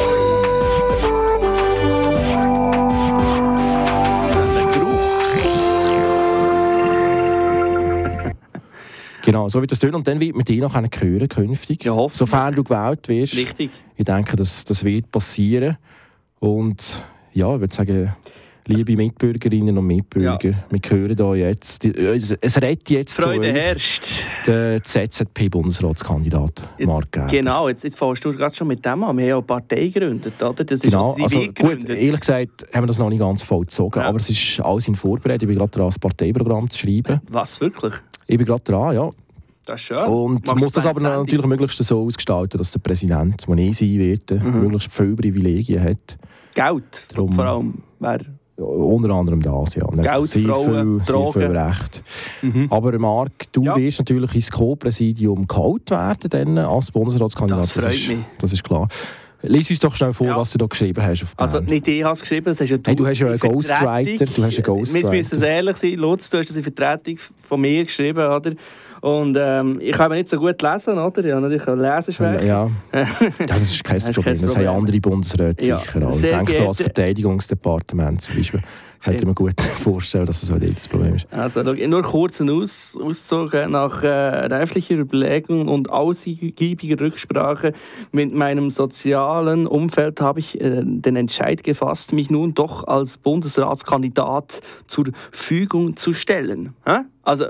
Speaker 4: Genau, so wird das tun. Und dann wird man dich noch hören künftig.
Speaker 6: Ja, hoffentlich.
Speaker 4: Sofern du gewählt wirst.
Speaker 6: Richtig.
Speaker 4: Ich denke, das wird passieren. Und ja, ich würde sagen, liebe Mitbürgerinnen und Mitbürger, wir hören hier jetzt, es redet jetzt
Speaker 6: Freude herrscht.
Speaker 4: Der ZZP-Bundesratskandidat Marc Gerber.
Speaker 6: Genau, jetzt fährst du gerade schon mit dem an. Wir haben ja eine Partei gegründet, oder? Das ist
Speaker 4: genau, also gut, ehrlich gesagt haben wir das noch nicht ganz vollzogen, aber es ist alles in Vorbereitung. Ich bin gerade dran, das Parteiprogramm zu schreiben.
Speaker 6: Was, wirklich?
Speaker 4: Ich bin gerade dran, ja.
Speaker 6: Das ist schön.
Speaker 4: Und muss das aber natürlich möglichst so ausgestalten, dass der Präsident, der ich sein werde, möglichst viele Privilegien hat.
Speaker 6: Geld, vor allem.
Speaker 4: Ja, unter anderem das, ja.
Speaker 6: Geld, Frauen,
Speaker 4: sehr viel Recht. Aber Marc, du wirst natürlich ins Co-Präsidium geholt werden dann als Bundesratskandidat.
Speaker 6: Das freut mich.
Speaker 4: Das ist klar. Lies uns doch schnell vor, was du da geschrieben hast auf Bern.
Speaker 6: Also nicht ich habe es geschrieben, das hast ja du.
Speaker 4: Hey, du hast ja einen Ghostwriter.
Speaker 6: Wir müssen ehrlich sein, Lutz, du hast das in Vertretung von mir geschrieben, oder? Und ich kann nicht so gut lesen, oder? Ich habe natürlich eine Leseschwäche.
Speaker 4: Ja, das ist kein Problem. Das haben andere Bundesräte sicher auch. Ich denke, als Verteidigungsdepartement zum Beispiel hätte man gut vorstellen, dass das auch das Problem ist.
Speaker 6: Also nur kurz einen Auszug. Nach reiflicher Überlegung und ausgiebiger Rücksprache mit meinem sozialen Umfeld habe ich den Entscheid gefasst, mich nun doch als Bundesratskandidat zur Verfügung zu stellen. Also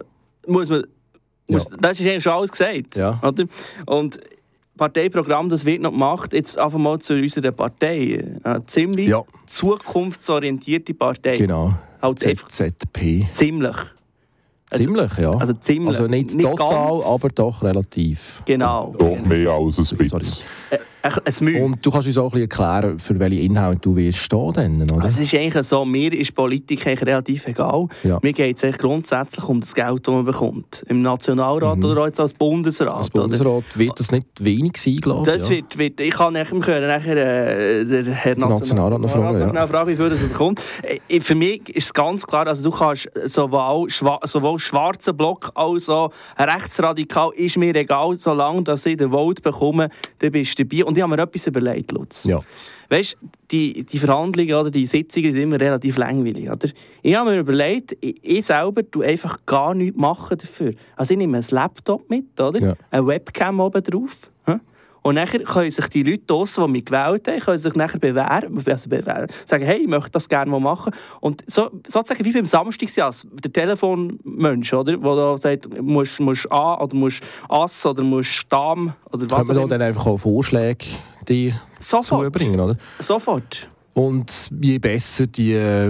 Speaker 6: das ist eigentlich schon alles gesagt.
Speaker 4: Ja.
Speaker 6: Oder? Und Parteiprogramm, das wird noch gemacht. Jetzt einfach mal zu unserer Partei. Eine ziemlich zukunftsorientierte Partei.
Speaker 4: Genau.
Speaker 6: Halt
Speaker 4: ZZP.
Speaker 6: Ziemlich.
Speaker 4: Ziemlich, ja.
Speaker 6: Also ziemlich.
Speaker 4: Also nicht total, ganz, aber doch relativ.
Speaker 6: Genau.
Speaker 5: Doch mehr als ein bisschen.
Speaker 4: Und du kannst uns auch ein bisschen erklären, für welche Inhalte du wirst stehen dann, oder?
Speaker 6: Also es ist eigentlich so, mir ist Politik eigentlich relativ egal. Ja. Mir geht es eigentlich grundsätzlich um das Geld, das man bekommt. Im Nationalrat oder auch jetzt als Bundesrat.
Speaker 4: Als Bundesrat wird das nicht wenig sein, glaube ich.
Speaker 6: Das wird, ich kann nachher der Herr
Speaker 4: Nationalrat noch
Speaker 6: fragen, wie viel das bekommt. Für mich ist es ganz klar, also du kannst sowohl schwarzen Block als auch rechtsradikal, ist mir egal, solange dass ich den Vote bekomme, dann bist du dabei. Und ich habe mir etwas überlegt, Lutz.
Speaker 4: Ja.
Speaker 6: Weißt du, die Verhandlungen oder die Sitzungen sind immer relativ langweilig. Oder? Ich habe mir überlegt, ich selber tue einfach gar nichts machen dafür. Also ich nehme ein Laptop mit, oder? Ja. Eine Webcam oben drauf. Und dann können sich die Leute draussen, die mich gewählt haben, können sich nachher bewerben, sagen, hey, ich möchte das gerne mal machen. Und sozusagen wie beim Samstagsjass, der Telefonmensch, oder? Wo da sagt, musst A oder musst Ass oder musst Dame oder was.
Speaker 4: Können wir dann einfach auch Vorschläge dir zubringen, oder?
Speaker 6: Sofort.
Speaker 4: Und je besser die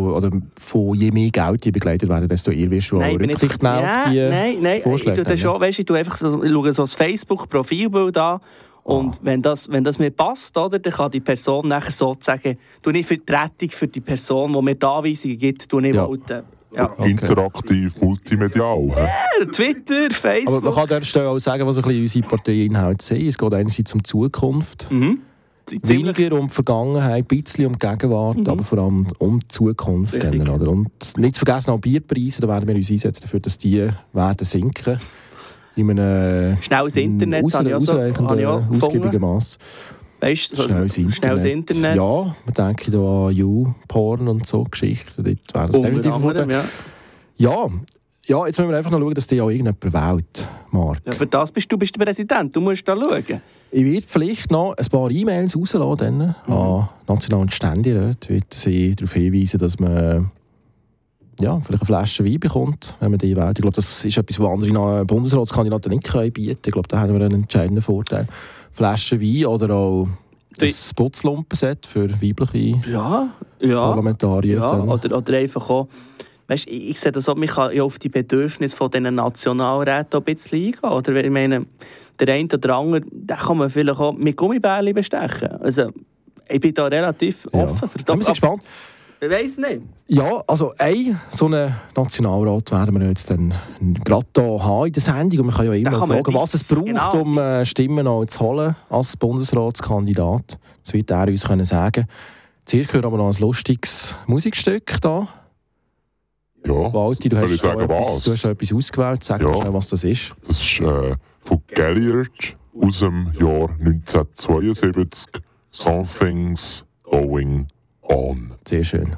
Speaker 4: von je mehr Geld die begleitet werden, desto eher wirst du auch Rücksicht nehmen auf die Vorschläge.
Speaker 6: Ich tue einfach so das Facebook-Profilbild an. Und wenn das mir passt, oder, dann kann die Person nachher sozusagen, tue ich Vertretung für die Person, die mir die Anweisungen gibt, tue ich voten.
Speaker 5: Ja. Interaktiv, multimedial.
Speaker 6: Twitter, Facebook.
Speaker 4: Aber man kann an der Stelle auch sagen, was ein bisschen unsere Parteiinhalte sind. Es geht einerseits um die Zukunft. Weniger um die Vergangenheit, ein bisschen um die Gegenwart, aber vor allem um die Zukunft. Dann, oder? Und nicht zu vergessen, auch Bierpreise, da werden wir uns einsetzen dafür, dass die werden sinken. In einem
Speaker 6: schnelles Internet
Speaker 4: ausgiebigen Mass.
Speaker 6: Weißt du, schnelles Internet.
Speaker 4: Ja, man denke da an YouPorn und so Geschichten. Dort wäre das definitiv
Speaker 6: ja.
Speaker 4: Ja, Ja, jetzt müssen wir einfach noch schauen, dass die auch irgendjemand wählt, Marc.
Speaker 6: Ja, für das bist du der Präsident, du musst da schauen.
Speaker 4: Ich werde vielleicht noch ein paar E-Mails rauslassen an nationalen Ständeräte. Ich werde sie darauf hinweisen, dass man vielleicht eine Flasche Wein bekommt, wenn man die wählt. Ich glaube, das ist etwas, was andere Bundesratskandidaten nicht bieten können. Ich glaube, da haben wir einen entscheidenden Vorteil. Flasche Wein oder auch ein Putzlumpenset für weibliche Parlamentarier.
Speaker 6: Ja, oder einfach auch, weißt, ich sehe das auch, man kann ja auf die Bedürfnisse von diesen Nationalräten ein bisschen eingehen. Oder ich meine, der eine oder andere, den kann man vielleicht auch mit Gummibärchen bestechen. Also, ich bin da relativ offen für das.
Speaker 4: Ich bin gespannt.
Speaker 6: Ich weiss nicht.
Speaker 4: Ja, also so einen Nationalrat werden wir jetzt dann gerade hier haben in der Sendung. Und man kann ja immer fragen, was es braucht, um Stimmen auch zu holen als Bundesratskandidat. Das wird er uns können sagen. Zuerst hören wir noch ein lustiges Musikstück da.
Speaker 5: Ja,
Speaker 4: Walti, du hast
Speaker 5: schon
Speaker 4: etwas ausgewählt. Sag mal schnell, was das ist.
Speaker 5: Das ist von Gallagher aus dem Jahr 1972. Something's Going On.
Speaker 4: Sehr schön.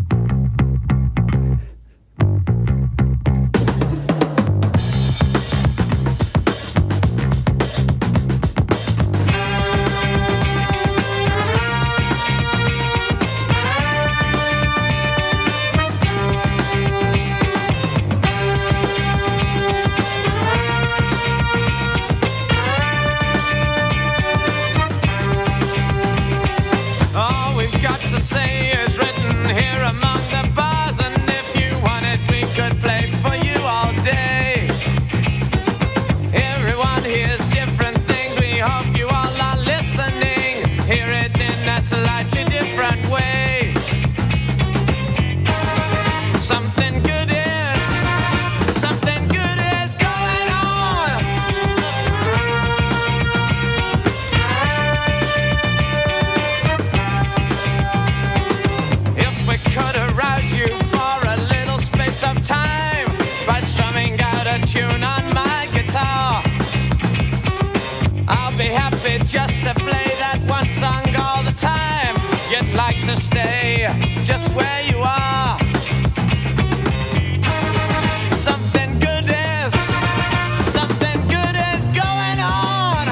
Speaker 7: Just to play that one song all the time. You'd like to stay just where you are. Something good is going on.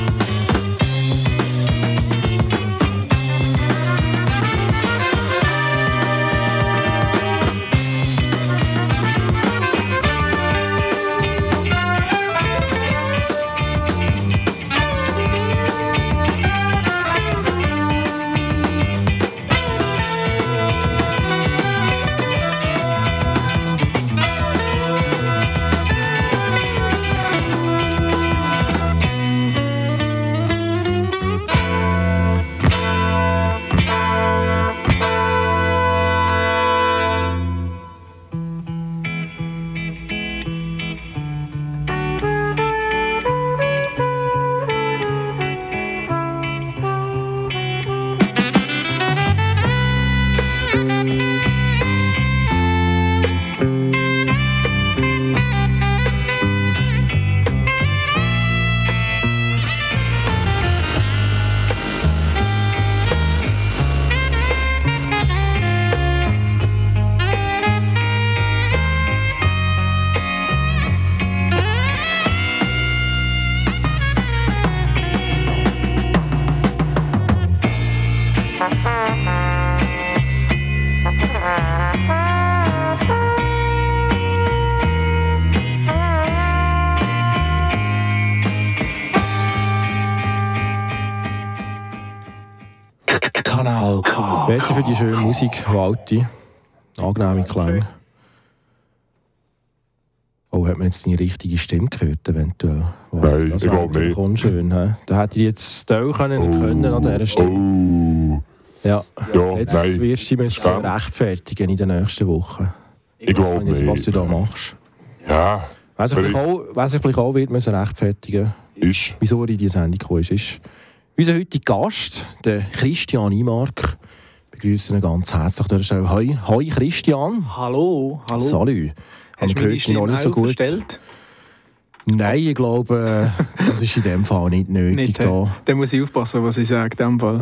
Speaker 4: Besser für die schöne Musik, Walti. Angenehme Klänge. Oh, hat man jetzt deine richtige Stimme gehört, eventuell?
Speaker 5: Nein,
Speaker 4: das
Speaker 5: ich glaube nicht.
Speaker 4: Unschön, he? Da hätte ich jetzt Teil können an dieser Stimme. Ja, jetzt wirst du dich rechtfertigen in den nächsten Wochen.
Speaker 5: Ich glaube nicht.
Speaker 4: Was du da machst.
Speaker 5: Ja.
Speaker 4: Wer sich vielleicht auch wird müssen rechtfertigen, wieso er in diese Sendung gekommen ist unser heutiger Gast, der Christian Imark. Ich begrüße ihn ganz herzlich. Da ist auch Hoi Christian.
Speaker 8: Hallo.
Speaker 4: Salut.
Speaker 8: Hast du meine Stimme noch nicht so gut verstellt?
Speaker 4: Nein, ich glaube, das ist in dem Fall nicht nötig.
Speaker 8: Dann muss ich aufpassen, was ich sage in dem Fall.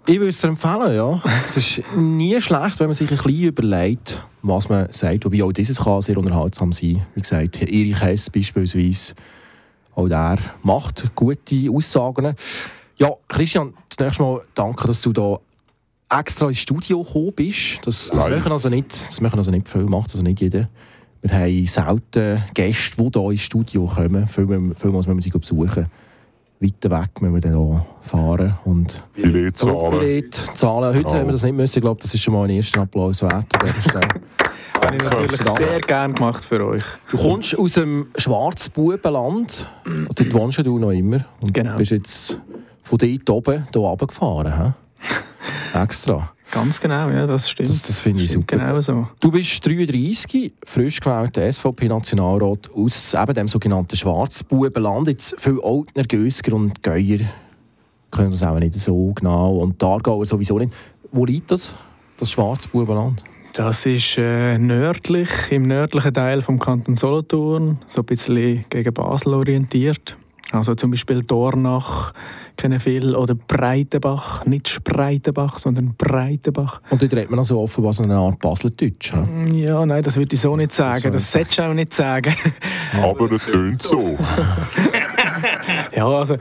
Speaker 4: Ich würde es empfehlen, ja. Es ist nie schlecht, wenn man sich ein bisschen überlegt, was man sagt. Wobei auch dieses kann sehr unterhaltsam sein. Wie gesagt, Erich Hess beispielsweise, auch der macht gute Aussagen. Ja, Christian, das nächste Mal danke, dass du da extra ins Studio gekommen bist. Das machen also nicht viel, macht also nicht jeder. Wir haben selten Gäste, die hier ins Studio kommen. Vielmals müssen wir sie besuchen. Weiter weg müssen wir dann auch fahren. Und
Speaker 5: Billettzahlen.
Speaker 4: Heute haben wir das nicht müssen. Ich glaube, das ist schon mal ein erster Applaus wert.
Speaker 8: Habe ich natürlich sehr gerne gemacht für euch.
Speaker 4: Du kommst aus dem Schwarzbubenland. Und dort wohnst du noch immer. Und
Speaker 8: genau.
Speaker 4: Bist jetzt von dort oben hier runtergefahren. Extra.
Speaker 8: Ganz genau, ja, das stimmt.
Speaker 4: Das finde ich super.
Speaker 8: Genau so.
Speaker 4: Du bist 33, frisch gewählter SVP-Nationalrat aus eben dem sogenannten Schwarzbubenland. Jetzt viele Altner, Gösger und Gäuer können das auch nicht so genau und die Aargauer sowieso nicht. Wo liegt das Schwarzbubenland?
Speaker 8: Das ist nördlich, im nördlichen Teil vom Kanton Solothurn, so ein bisschen gegen Basel orientiert. Also zum Beispiel Dornach kennen viele, oder Breitenbach, nicht Spreitenbach, sondern Breitenbach.
Speaker 4: Und dort redet man also offenbar so eine Art Baslerdeutsch.
Speaker 8: Ja, nein, das würde ich so nicht sagen. Das solltest du auch nicht sagen.
Speaker 5: Aber es tönt so.
Speaker 8: Ja, also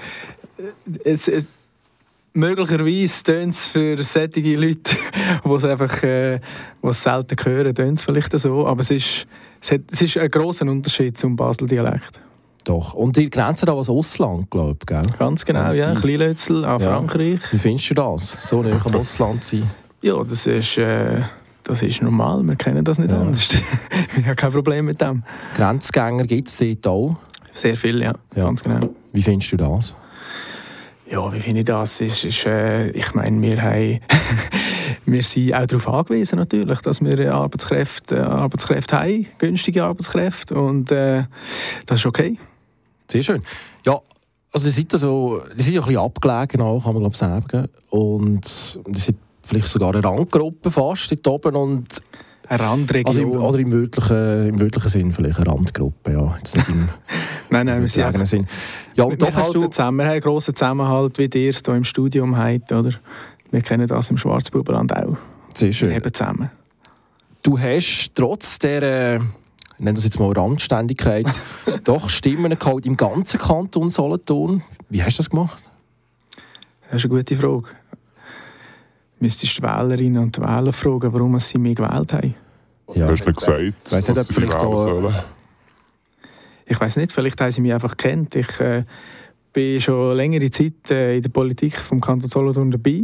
Speaker 8: möglicherweise tönt es für solche Leute, die es einfach was selten hören, tönt es vielleicht so. Aber es ist ein grosser Unterschied zum Basel-Dialekt.
Speaker 4: Doch. Und ihr grenzt da ans Ausland, glaube ich, gell?
Speaker 8: Ganz genau, ja. Kleinlötzel an Frankreich.
Speaker 4: Wie findest du das, so nah am Ausland zu sein?
Speaker 8: Ja, das ist normal. Wir kennen das nicht anders. Ich habe kein Problem mit dem.
Speaker 4: Grenzgänger gibt es dort auch?
Speaker 8: Sehr viel, ja. Ganz genau.
Speaker 4: Wie findest du das?
Speaker 8: Ja, wie finde ich das? Ich meine, wir sind auch darauf angewiesen, natürlich, dass wir Arbeitskräfte haben, günstige Arbeitskräfte. Und das ist okay.
Speaker 4: Sehr schön. Ja, also die sind ja ein bisschen abgelegen, auch, kann man glaube ich sagen. Und die sind vielleicht sogar eine Randgruppe fast dort oben. Und
Speaker 8: eine Randregion.
Speaker 4: Also im wörtlichen Sinn vielleicht eine Randgruppe, ja. Jetzt nicht im
Speaker 8: nein, wir sind einfach...
Speaker 4: Sinn. Ja, und
Speaker 8: wir halten zusammen, wir haben einen grossen Zusammenhalt, wie ihr es hier im Studium habt, oder? Wir kennen das im Schwarzbubenland auch.
Speaker 4: Sehr schön.
Speaker 8: Wir haben zusammen.
Speaker 4: Du hast trotz der, ich nenne das jetzt mal Randständigkeit, doch Stimmen geholt im ganzen Kanton Solothurn. Wie hast du das gemacht?
Speaker 8: Das ist eine gute Frage. Müsstest die Wählerinnen und Wähler fragen, warum sie mich gewählt haben.
Speaker 5: Ja, hast du nicht gesagt, dass sie dich wählen sollen?
Speaker 8: Ich weiss nicht, vielleicht haben sie mich einfach gekannt. Ich bin schon längere Zeit in der Politik vom Kanton Solothurn dabei.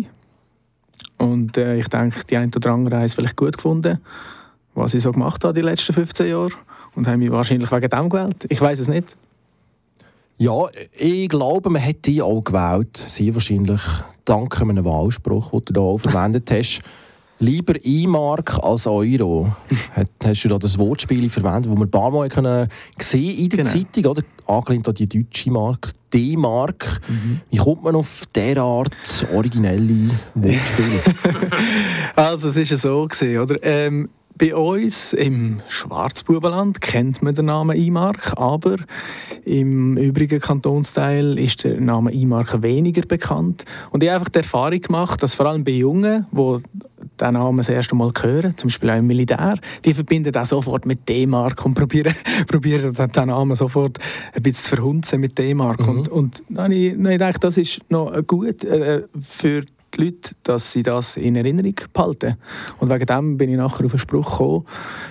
Speaker 8: Und ich denke, die einen oder anderen haben es vielleicht gut gefunden, was ich so gemacht habe die letzten 15 Jahre. Und haben mich wahrscheinlich wegen dem gewählt. Ich weiss es nicht.
Speaker 4: Ja, ich glaube, man hat dich auch gewählt. Sehr wahrscheinlich dank einem Wahlspruch, den du da auch verwendet hast. Lieber E-Mark als Euro. Hast du da das Wortspiel verwendet, das wir ein paar Mal gesehen in der Zeitung, oder? Angelehnt an die deutsche Mark, D-Mark. Wie kommt man auf derart originelle Wortspiele?
Speaker 8: Also es war ja so, oder? Bei uns im Schwarzbubenland kennt man den Namen E-Mark, aber im übrigen Kantonsteil ist der Name E-Mark weniger bekannt. Und ich habe einfach die Erfahrung gemacht, dass vor allem bei Jungen, die diesen Namen das erste Mal hören, zum Beispiel auch im Militär, die verbinden das sofort mit D-Mark und probieren den Namen sofort ein bisschen zu verhunzen mit D-Mark. Und dann habe ich gedacht, das ist noch gut für die Leute, dass sie das in Erinnerung behalten. Und wegen dem bin ich nachher auf den Spruch gekommen,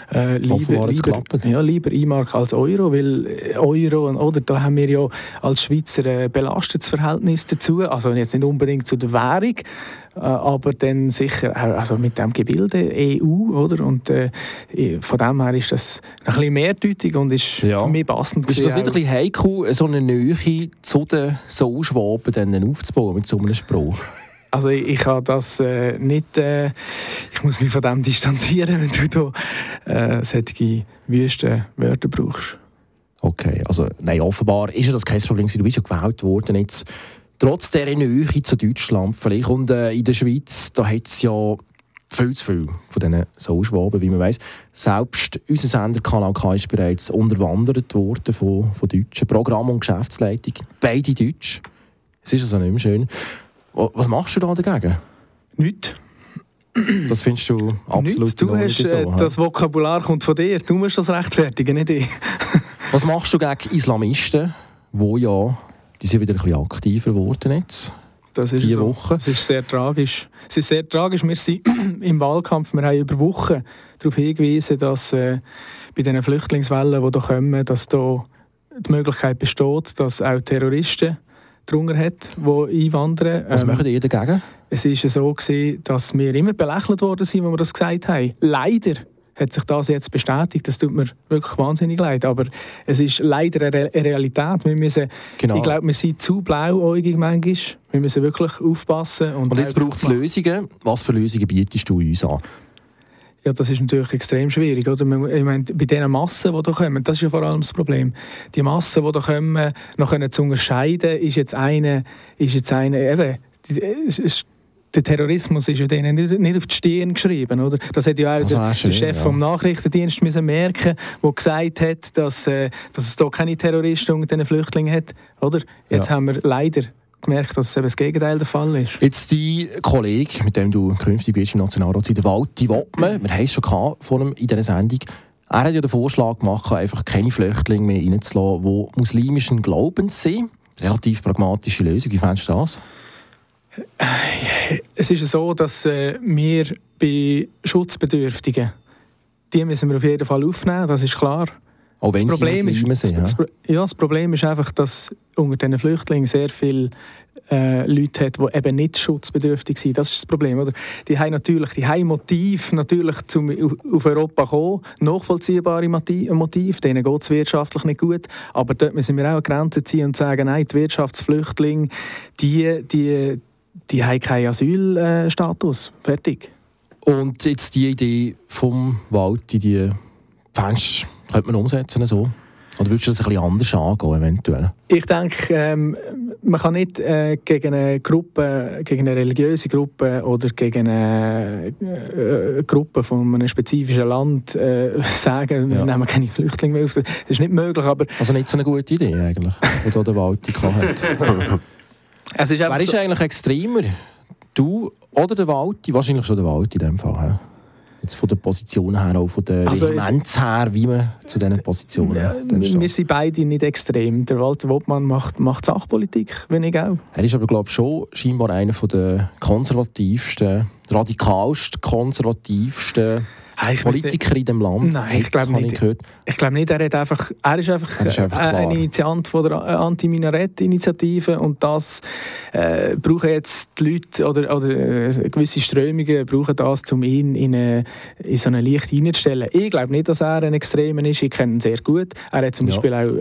Speaker 8: lieber E-Mark als Euro, weil Euro, oder, da haben wir ja als Schweizer ein belastetes Verhältnis dazu, also jetzt nicht unbedingt zu der Währung, aber dann sicher also mit dem Gebilde EU, oder? Und von dem her ist das ein bisschen mehrdeutig und ist für mich passend.
Speaker 4: Ist das nicht ein bisschen heikel, so eine Nähe zu den Soulschwaben aufzubauen mit so einem Spruch?
Speaker 8: Also ich kann das nicht... ich muss mich von dem distanzieren, wenn du da solche wüsten Wörter brauchst.
Speaker 4: Okay, also nein, offenbar ist ja das kein Problem. Du bist ja gewählt worden jetzt. Trotz dieser Nähe zu Deutschland vielleicht. Und in der Schweiz, da hat es ja viel zu viel von diesen Soulschwaben, wie man weiss. Selbst unser Sender Kanal K ist bereits unterwandert worden von Deutschen. Programm und Geschäftsleitung, beide Deutsch. Es ist also nicht mehr schön. Was machst du da dagegen?
Speaker 8: Nichts.
Speaker 4: Das findest du absolut
Speaker 8: du hast
Speaker 4: so,
Speaker 8: das Vokabular kommt von dir. Du musst das rechtfertigen, nicht ich.
Speaker 4: Was machst du gegen Islamisten, die sind wieder ein bisschen aktiver geworden jetzt?
Speaker 8: Das ist
Speaker 4: diese
Speaker 8: so.
Speaker 4: Woche.
Speaker 8: Es ist sehr tragisch. Es ist sehr tragisch. Wir sind im Wahlkampf, wir haben über Wochen darauf hingewiesen, dass bei diesen Flüchtlingswellen, die da kommen, dass da die Möglichkeit besteht, dass auch Terroristen drunter hat, die einwandern.
Speaker 4: Was machen ihr dagegen?
Speaker 8: Es war so, dass wir immer belächelt worden sind, als wir das gesagt haben. Leider hat sich das jetzt bestätigt. Das tut mir wirklich wahnsinnig leid. Aber es ist leider eine Realität. Wir müssen,
Speaker 4: genau.
Speaker 8: Ich glaube, wir sind zu blauäugig manchmal. Wir müssen wirklich aufpassen.
Speaker 4: Und jetzt braucht es Lösungen. Was für Lösungen bietest du uns an?
Speaker 8: Ja, das ist natürlich extrem schwierig. Oder? Ich meine, bei diesen Massen, die da kommen, das ist ja vor allem das Problem. Die Massen, die da kommen, noch zu unterscheiden, ist jetzt eine eben, der Terrorismus ist ja denen nicht auf die Stirn geschrieben. Oder? Das hat ja auch der Chef vom Nachrichtendienst müssen merken, der gesagt hat, dass es da keine Terroristen unter diesen Flüchtlingen hat. Oder? Jetzt haben wir leider gemerkt, dass das Gegenteil der Fall ist.
Speaker 4: Jetzt dein Kollege, mit dem du künftig bist im Nationalrat, der Walti Wottmann, wir haben es schon vor ihm in dieser Sendung, er hat ja den Vorschlag gemacht, einfach keine Flüchtlinge mehr reinzulassen, die muslimischen Glaubens sind. Relativ pragmatische Lösung. Wie findest du das?
Speaker 8: Es ist so, dass wir bei Schutzbedürftigen, die müssen wir auf jeden Fall aufnehmen, das ist klar.
Speaker 4: Auch wenn sie Muslime sind,
Speaker 8: das Problem ist einfach, dass unter diesen Flüchtlingen sehr viele Leute hat, die eben nicht schutzbedürftig sind. Das ist das Problem. Oder? Die haben Motiv, natürlich auf Europa kommen, nachvollziehbare Motive, denen geht es wirtschaftlich nicht gut, aber dort müssen wir auch eine Grenze ziehen und sagen, nein, die Wirtschaftsflüchtlinge, die haben keinen Asylstatus. Fertig.
Speaker 4: Und jetzt die Idee vom Walti, die fändest, könnte man umsetzen so? Oder würdest du das ein bisschen anders angehen, eventuell? Ich
Speaker 8: denke, man kann nicht gegen eine Gruppe, gegen eine religiöse Gruppe oder gegen eine Gruppe von einem spezifischen Land sagen, wir nehmen keine Flüchtlinge mehr auf. Das ist nicht möglich. Aber
Speaker 4: also nicht so eine gute Idee eigentlich, die der Walti hat. Wer ist eigentlich extremer? Du oder der Walti? Wahrscheinlich schon der Walti in dem Fall. Jetzt von der Position her, auch von der Regiments her, wie man zu diesen Positionen steht.
Speaker 8: Wir sind beide nicht extrem. Der Walter Wottmann macht Sachpolitik, wenn ich auch.
Speaker 4: Er ist aber, glaube ich, schon scheinbar einer der konservativsten, radikalsten, konservativsten Politiker in dem Land.
Speaker 8: Nein, ich glaube nicht. Ich glaube nicht, er ist einfach ein Initiant von der Anti-Minarett-Initiative und das brauchen jetzt die Leute oder gewisse Strömungen brauchen das, um ihn in so eine Licht hineinzustellen. Ich glaube nicht, dass er ein Extremer ist. Ich kenne ihn sehr gut. Er hat zum Beispiel auch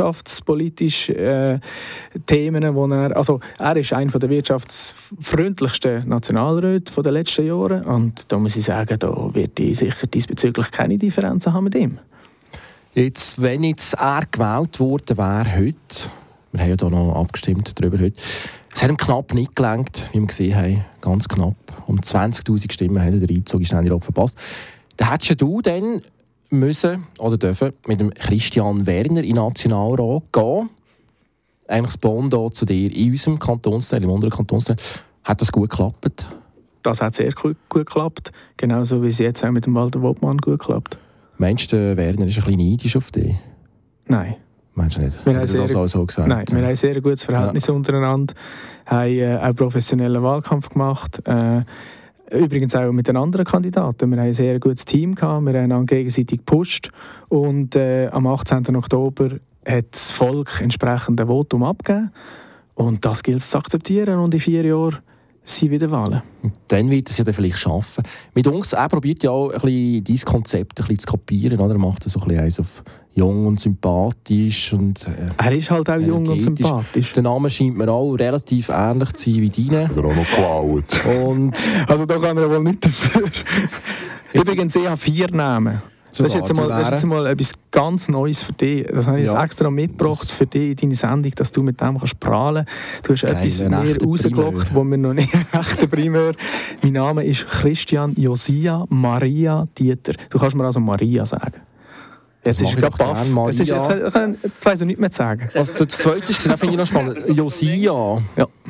Speaker 8: wirtschaftspolitische Themen, wo er ist einer der wirtschaftsfreundlichsten Nationalräte der letzten Jahre und da muss ich sagen, da wird ich sicher diesbezüglich keine Differenzen haben mit ihm.
Speaker 4: Jetzt, wenn jetzt er gewählt worden wäre heute, wir haben ja da noch abgestimmt darüber heute, es hat ihm knapp nicht gelangt, wie wir gesehen haben, ganz knapp. Um 20'000 Stimmen hat der Einzug in Ständerat verpasst. Da hättest du dann müssen oder dürfen mit dem Christian Werner in den Nationalrat gehen. Eigentlich das Bond zu dir in unserem Kantonsteil, im unteren Kantonsteil. Hat das gut geklappt?
Speaker 8: Das hat sehr gut geklappt. Genauso wie es jetzt auch mit dem Walter Wottmann gut klappt.
Speaker 4: Meinst du, Werner ist ein bisschen neidisch auf dich?
Speaker 8: Nein.
Speaker 4: Meinst du nicht?
Speaker 8: Wir haben ein sehr gutes Verhältnis untereinander. Wir haben auch professionellen Wahlkampf gemacht. Übrigens auch mit den anderen Kandidaten. Wir haben ein sehr gutes Team gehabt. Wir haben einander gegenseitig gepusht. Und am 18. Oktober hat das Volk entsprechend ein Votum abgegeben. Und das gilt es zu akzeptieren. Und in 4 Jahren sind wieder Wahlen.
Speaker 4: Und dann wird es ja dann vielleicht schaffen. Mit uns, er probiert ja auch ein bisschen dein Konzept ein bisschen zu kopieren. Oder? Er macht so ein bisschen eins auf jung und sympathisch. Und,
Speaker 8: er ist halt auch jung und sympathisch.
Speaker 4: Der Name scheint mir auch relativ ähnlich zu sein wie deine.
Speaker 5: Er auch noch geklaut.
Speaker 8: Also da kann er wohl nicht dafür. Übrigens, ich habe 4 Namen. Das ist jetzt mal etwas ganz Neues für dich. Das habe ich jetzt extra mitgebracht für dich in deine Sendung, dass du mit dem kannst prahlen kannst. Du hast etwas mehr rausgelockt, wo wir noch nicht echte Primär. Mein Name ist Christian Josia Maria Dieter. Du kannst mir also Maria sagen. Jetzt ist es gerade baff. Jetzt weiss ich nicht mehr zu sagen.
Speaker 4: Also der zweite ist, finde ich noch spannend. Josia.
Speaker 8: Ja.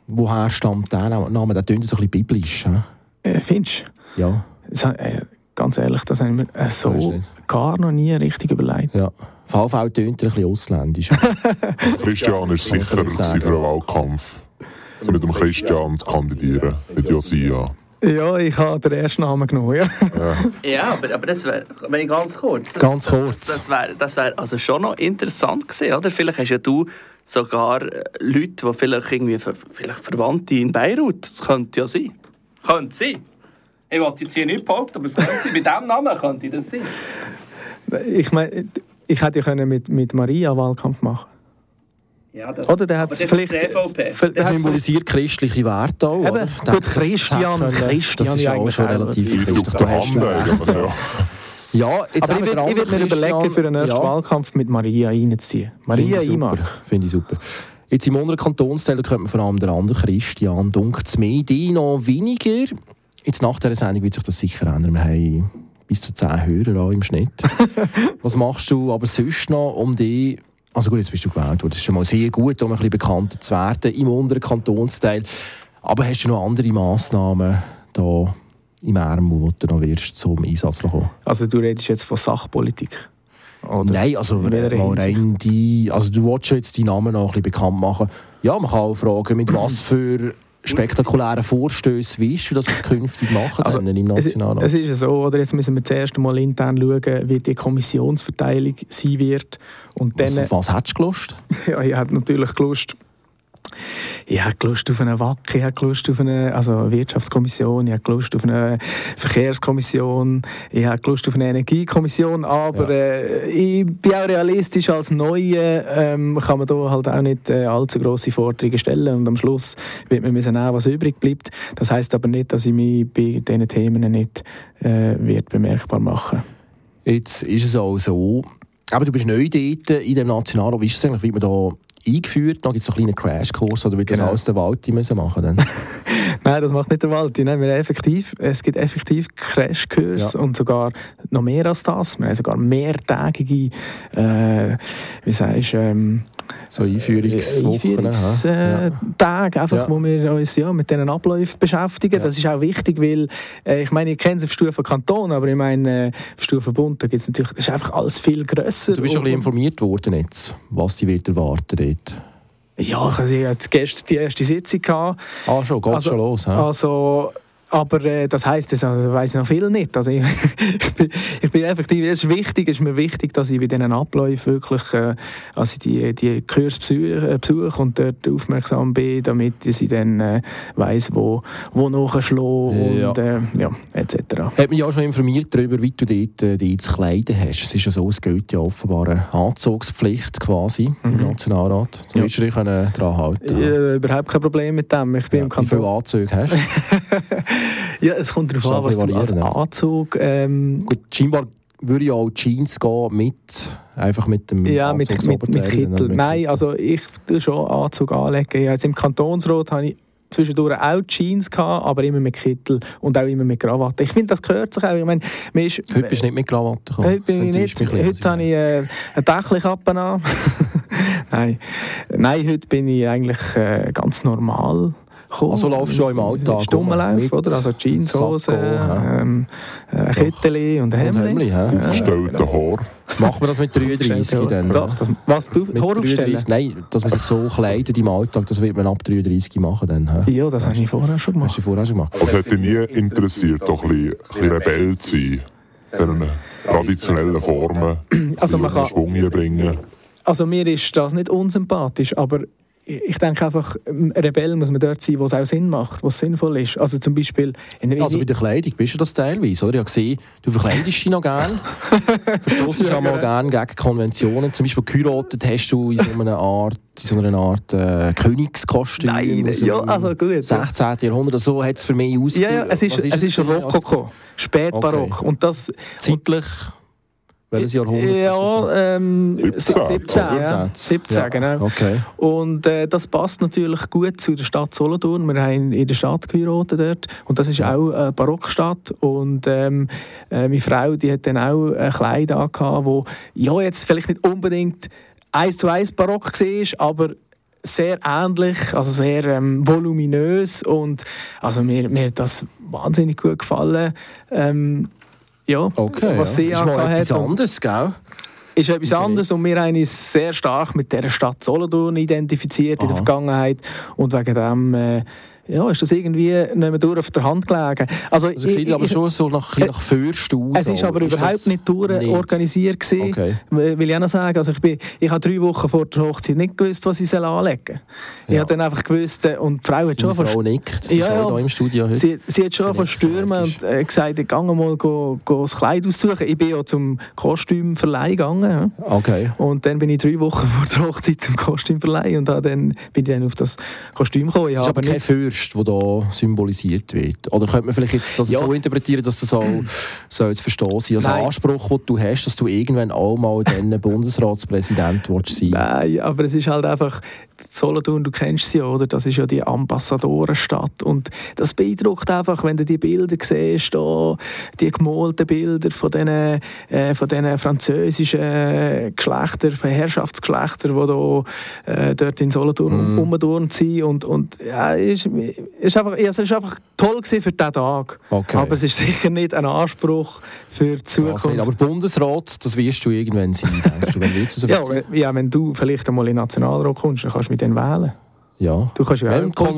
Speaker 4: woher stammt der Name? Der klingt so ein bisschen biblisch.
Speaker 8: Findest
Speaker 4: du? Ja.
Speaker 8: Ganz ehrlich, das haben wir so gar noch nie richtig überlegt.
Speaker 4: Ja. VV tönt ein bisschen ausländisch.
Speaker 5: Christian ist sicher für einen Wahlkampf. Also mit dem Christian zu kandidieren, mit Josia.
Speaker 8: Ja, ich habe den ersten Namen genommen, ja.
Speaker 6: Ja, aber das wäre, wenn ich ganz kurz... Das wäre also schon noch interessant gewesen, oder? Vielleicht hast ja du sogar Leute, die vielleicht irgendwie Verwandte in Beirut, das könnte ja sein. Könnte sein. Ich wollte jetzt hier nicht behaupten, aber es könnte sein. Bei diesem Namen könnte das sein.
Speaker 8: Ich meine, ich hätte ja mit Maria Wahlkampf machen.
Speaker 6: Ja, das,
Speaker 8: oder der hat vielleicht
Speaker 4: das symbolisiert christliche Werte auch.
Speaker 8: Eben, gut, Christian
Speaker 4: das ist ja auch schon relativ Ja, jetzt
Speaker 8: aber ich würde mir überlegen, für den nächsten Wahlkampf mit Maria reinzuziehen. Maria Imark.
Speaker 4: Finde ich super. Jetzt im unteren Kantonsteil könnte man vor allem den anderen Christian dunkt mir, die noch weniger. Jetzt nach dieser Sendung wird sich das sicher ändern. Wir haben bis zu 10 Hörer im Schnitt. Was machst du aber sonst noch, um die... Also gut, jetzt bist du gewählt worden. Das ist schon mal sehr gut, um ein bisschen bekannter zu werden im unteren Kantonsteil. Aber hast du noch andere Massnahmen da im Ärmel, wo du noch wirst zum Einsatz kommen?
Speaker 8: Also du redest jetzt von Sachpolitik? Oder?
Speaker 4: Nein, also mal rein du willst jetzt die Namen noch ein bisschen bekannt machen. Ja, man kann auch fragen, mit was für spektakulären Vorstößen willst du das jetzt künftig machen im Nationalrat?
Speaker 8: Es ist ja so, oder jetzt müssen wir zuerst mal intern schauen, wie die Kommissionsverteilung sein wird. Und dann,
Speaker 4: auf was hättest du Lust?
Speaker 8: Ja, ich hätte natürlich Lust. Ich habe Lust auf eine WAC, ich habe Lust auf eine Wirtschaftskommission, ich habe Lust auf eine Verkehrskommission, ich habe Lust auf eine Energiekommission, aber ich bin auch realistisch als Neue, kann man da halt auch nicht allzu grosse Forderungen stellen und am Schluss wird man müssen auch was übrig bleibt. Das heisst aber nicht, dass ich mich bei diesen Themen nicht wird bemerkbar machen.
Speaker 4: Jetzt ist es auch so, aber du bist neu dort in dem Nationalrat, wie ist es eigentlich, wie man da eingeführt? Noch gibt es so einen kleinen Crashkurs oder wird das alles der Walti müssen machen dann?
Speaker 8: Nein, das macht nicht der Walti. Nein, es gibt effektiv Crashkurs und sogar noch mehr als das. Wir haben sogar mehrtägige
Speaker 4: so Einführungswochen.
Speaker 8: Tage, einfach, wo wir uns mit diesen Abläufen beschäftigen. Ja. Das ist auch wichtig, weil ich meine, ihr kennt es auf Stufe Kanton, aber ich meine, auf Stufe Bund, da gibt's natürlich, das ist einfach alles viel grösser.
Speaker 4: Du bist schon ein bisschen informiert worden jetzt, was die wird erwarten dort.
Speaker 8: Ja, ich hatte jetzt gestern die erste Sitzung gehabt.
Speaker 4: Schon, geht schon los. He?
Speaker 8: Aber das heisst, das weiss ich noch viel nicht. Also ich bin effektiv, es ist mir wichtig, dass ich bei diesen Abläufen wirklich die Kurs besuche und dort aufmerksam bin, damit ich dann weiss, wo nachschlagen und etc.
Speaker 4: Hat mich auch schon informiert darüber, wie du dort dich zu kleiden hast. Es ist ja so, es gilt ja offenbar eine Anzugspflicht quasi im Nationalrat. Du willst dich daran halten.
Speaker 8: Ja, überhaupt kein Problem mit dem. Ich bin im Kanton.
Speaker 4: Wie viele Anzüge hast du?
Speaker 8: Ja, es kommt darauf an, was du als Anzug...
Speaker 4: Gut, scheinbar würde ja auch Jeans gehen einfach mit dem
Speaker 8: mit Kittel. Nein, also ich tue schon Anzug anlegen. Jetzt im Kantonsrat habe ich zwischendurch auch Jeans gehabt, aber immer mit Kittel und auch immer mit Krawatte. Ich finde, das gehört sich auch. Ich meine,
Speaker 4: heute bist du nicht mit Krawatte gekommen.
Speaker 8: Heute bin ich nicht. Heute habe ich eine Dächelkappe an. Nein, heute bin ich eigentlich ganz normal.
Speaker 4: Also laufst du schon im Alltag?
Speaker 8: Stummenlauf, oder? Also Jeanshose, Kettchen und Hemdli.
Speaker 5: Aufgestellte Haar.
Speaker 4: Machen wir das mit 33 dann?
Speaker 8: Doch, was du? Haar aufstellen?
Speaker 4: Nein, dass man sich so kleidet im Alltag, das wird man ab 33 machen dann.
Speaker 8: Ja, das habe ich vorher schon gemacht.
Speaker 4: Hast du vorher schon gemacht?
Speaker 5: Aber es hat dich nie interessiert, doch ein bisschen Rebell zu sein, in traditionellen Formen,
Speaker 8: also man kann
Speaker 5: Schwung bringen.
Speaker 8: Also mir ist das nicht unsympathisch, aber ich denke einfach, Rebell muss man dort sein, wo es auch Sinn macht, wo es sinnvoll ist. Also zum Beispiel...
Speaker 4: Also bei der Kleidung bist du das teilweise, oder? Ich habe gesehen, du verkleidest dich noch gerne. Verstoßest ja mal gerne gegen Konventionen. Zum Beispiel geheiratet hast du in so einer Art Königskostüm.
Speaker 8: Nein, ja, also gut.
Speaker 4: 16. Jahrhundert, so hat es für mich ausgesehen.
Speaker 8: Ja, es ist Rokoko, Spätbarock. Okay. Und das...
Speaker 4: Zeitlich... Welches Jahrhundert?
Speaker 8: Ja, 17, genau.
Speaker 4: Okay.
Speaker 8: Und das passt natürlich gut zu der Stadt Solothurn. Wir haben in der Stadt geheiratet dort und das ist auch eine Barockstadt. Und meine Frau, die hat dann auch ein Kleid angehabt, wo ja jetzt vielleicht nicht unbedingt 1:1 barock war, aber sehr ähnlich, also sehr voluminös und also mir hat das wahnsinnig gut gefallen.
Speaker 4: Okay,
Speaker 8: was sie
Speaker 4: ist mal etwas anderes, gell?
Speaker 8: Ist etwas anderes und wir haben uns sehr stark mit dieser Stadt Solothurn identifiziert in der Vergangenheit und wegen dem ist das irgendwie nicht mehr durch auf der Hand gelegen. Also
Speaker 4: es sieht aber schon so nach Fürst aus.
Speaker 8: Es ist aber überhaupt nicht durchorganisiert gewesen, will ich auch noch sagen. Also ich habe 3 Wochen vor der Hochzeit nicht gewusst, was ich anlegen soll. Ich habe dann einfach gewusst, und die Frau hat schon...
Speaker 4: Die Frau nickt, sie ist auch hier im Studio heute.
Speaker 8: Sie hat schon von Stürmen und gesagt, ich gehe mal das Kleid aussuchen. Ich bin ja zum Kostümverleih gegangen.
Speaker 4: Okay.
Speaker 8: Und dann bin ich 3 Wochen vor der Hochzeit zum Kostümverleih und dann bin ich dann auf das Kostüm gekommen.
Speaker 4: Das ist aber kein Fürst, der hier symbolisiert wird. Oder könnte man vielleicht jetzt das so interpretieren, dass das auch so zu verstehen sein, als Anspruch, den du hast, dass du irgendwann auch mal dann Bundesratspräsident sein willst?
Speaker 8: Nein, aber es ist halt einfach Solothurn, du kennst sie ja, oder? Das ist ja die Ambassadorenstadt und das beeindruckt einfach, wenn du die Bilder siehst, da, die gemalten Bilder von diesen französischen Geschlechtern, von Herrschaftsgeschlechtern, die dort in Solothurn umgedurnt sind und ja, es ist einfach toll gewesen für diesen Tag. Okay. Aber es ist sicher nicht ein Anspruch für die Zukunft.
Speaker 4: Aber Bundesrat, das wirst du irgendwann sein, denkst du, wenn du so
Speaker 8: wenn du vielleicht einmal in den Nationalrat kommst, dann kannst du mit denen wählen.
Speaker 4: Ja.
Speaker 8: Du kannst ja auch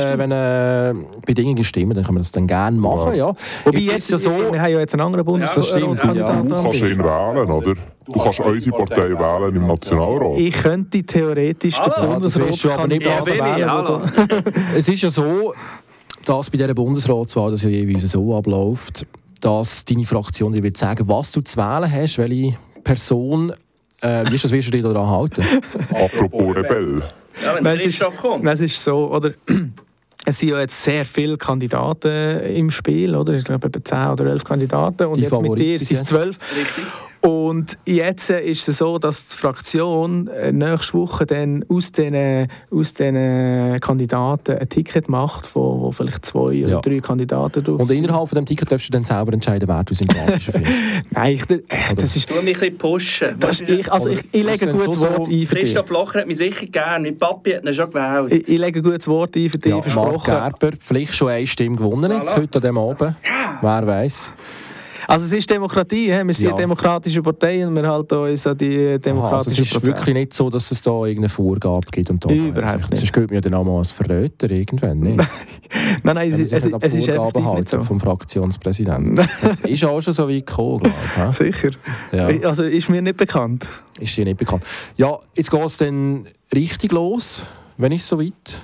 Speaker 4: wenn Bedingungen stimmen, dann kann man das dann gerne machen. Ja.
Speaker 8: Wobei jetzt ja so, wir haben ja jetzt einen anderen Bundesratskandidaten.
Speaker 5: Du kannst ihn wählen, oder? Du kannst unsere Partei wählen im Nationalrat.
Speaker 8: Ich könnte theoretisch den Bundesratskandidaten wählen.
Speaker 4: Es ist ja so, dass bei dieser Bundesratswahl das ja jeweils so abläuft, dass deine Fraktion dir wird sagen, was du zu wählen hast, welche Person, wirst du dich daran halten?
Speaker 5: Apropos Rebell.
Speaker 6: Ja, wenn Christoph kommt.
Speaker 8: Es ist so, oder? Es sind ja jetzt sehr viele Kandidaten im Spiel, oder? Ich glaube, etwa 10 oder 11 Kandidaten. Und jetzt mit dir sind es 12.
Speaker 6: Richtig.
Speaker 8: Und jetzt ist es so, dass die Fraktion nächste Woche dann aus diesen Kandidaten ein Ticket macht, wo vielleicht 2 oder 3 Kandidaten drauf
Speaker 4: sind. Und innerhalb von dem Ticket darfst du dann selber entscheiden, wer du sympathischer findest?
Speaker 8: Nein, das ist...
Speaker 6: Du mich ein bisschen pushen.
Speaker 8: Ich lege ein gutes Wort ein für dich.
Speaker 6: Christoph Locher hat mich sicher gern. Mein Papi hat ihn schon gewählt.
Speaker 8: Ich lege ein gutes Wort ein für dich, versprochen.
Speaker 4: Marc Gerber, vielleicht schon eine Stimme gewonnen jetzt, heute an diesem Abend. Wer weiß.
Speaker 8: Also es ist Demokratie, wir sind eine demokratische Partei und wir halten uns an die demokratischen Prozesse.
Speaker 4: Es ist wirklich nicht so, dass es da irgendeine Vorgabe gibt. Und da
Speaker 8: überhaupt nicht.
Speaker 4: Sonst geht mir ja dann auch mal als Verräter irgendwann, nicht?
Speaker 8: Nein, es ist effektiv nicht so.
Speaker 4: Vom Fraktionspräsidenten. Das ist auch schon so weit gekommen, glaube ich.
Speaker 8: Sicher. Ja. Also ist mir nicht bekannt.
Speaker 4: Ist dir nicht bekannt. Ja, jetzt geht es dann richtig los. Wann ist es soweit?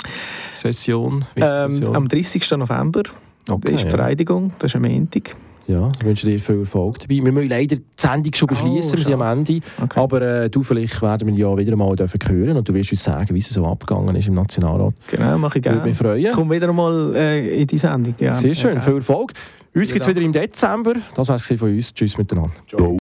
Speaker 4: Session?
Speaker 8: Am 30. November ist die Vereidigung, das ist am Montag.
Speaker 4: Ja, ich wünsche dir viel Erfolg dabei. Wir müssen leider die Sendung schon beschließen, wir sind am Ende. Okay. Aber vielleicht werden wir ja wieder mal hören und du wirst uns sagen, wie es so abgegangen ist im Nationalrat.
Speaker 8: Genau, mache ich gerne.
Speaker 4: Würde mich freuen.
Speaker 8: Komm wieder mal in die Sendung. Ja.
Speaker 4: Sehr schön, viel Erfolg. Uns gibt es wieder im Dezember. Das war es von uns. Tschüss miteinander.
Speaker 5: Ciao.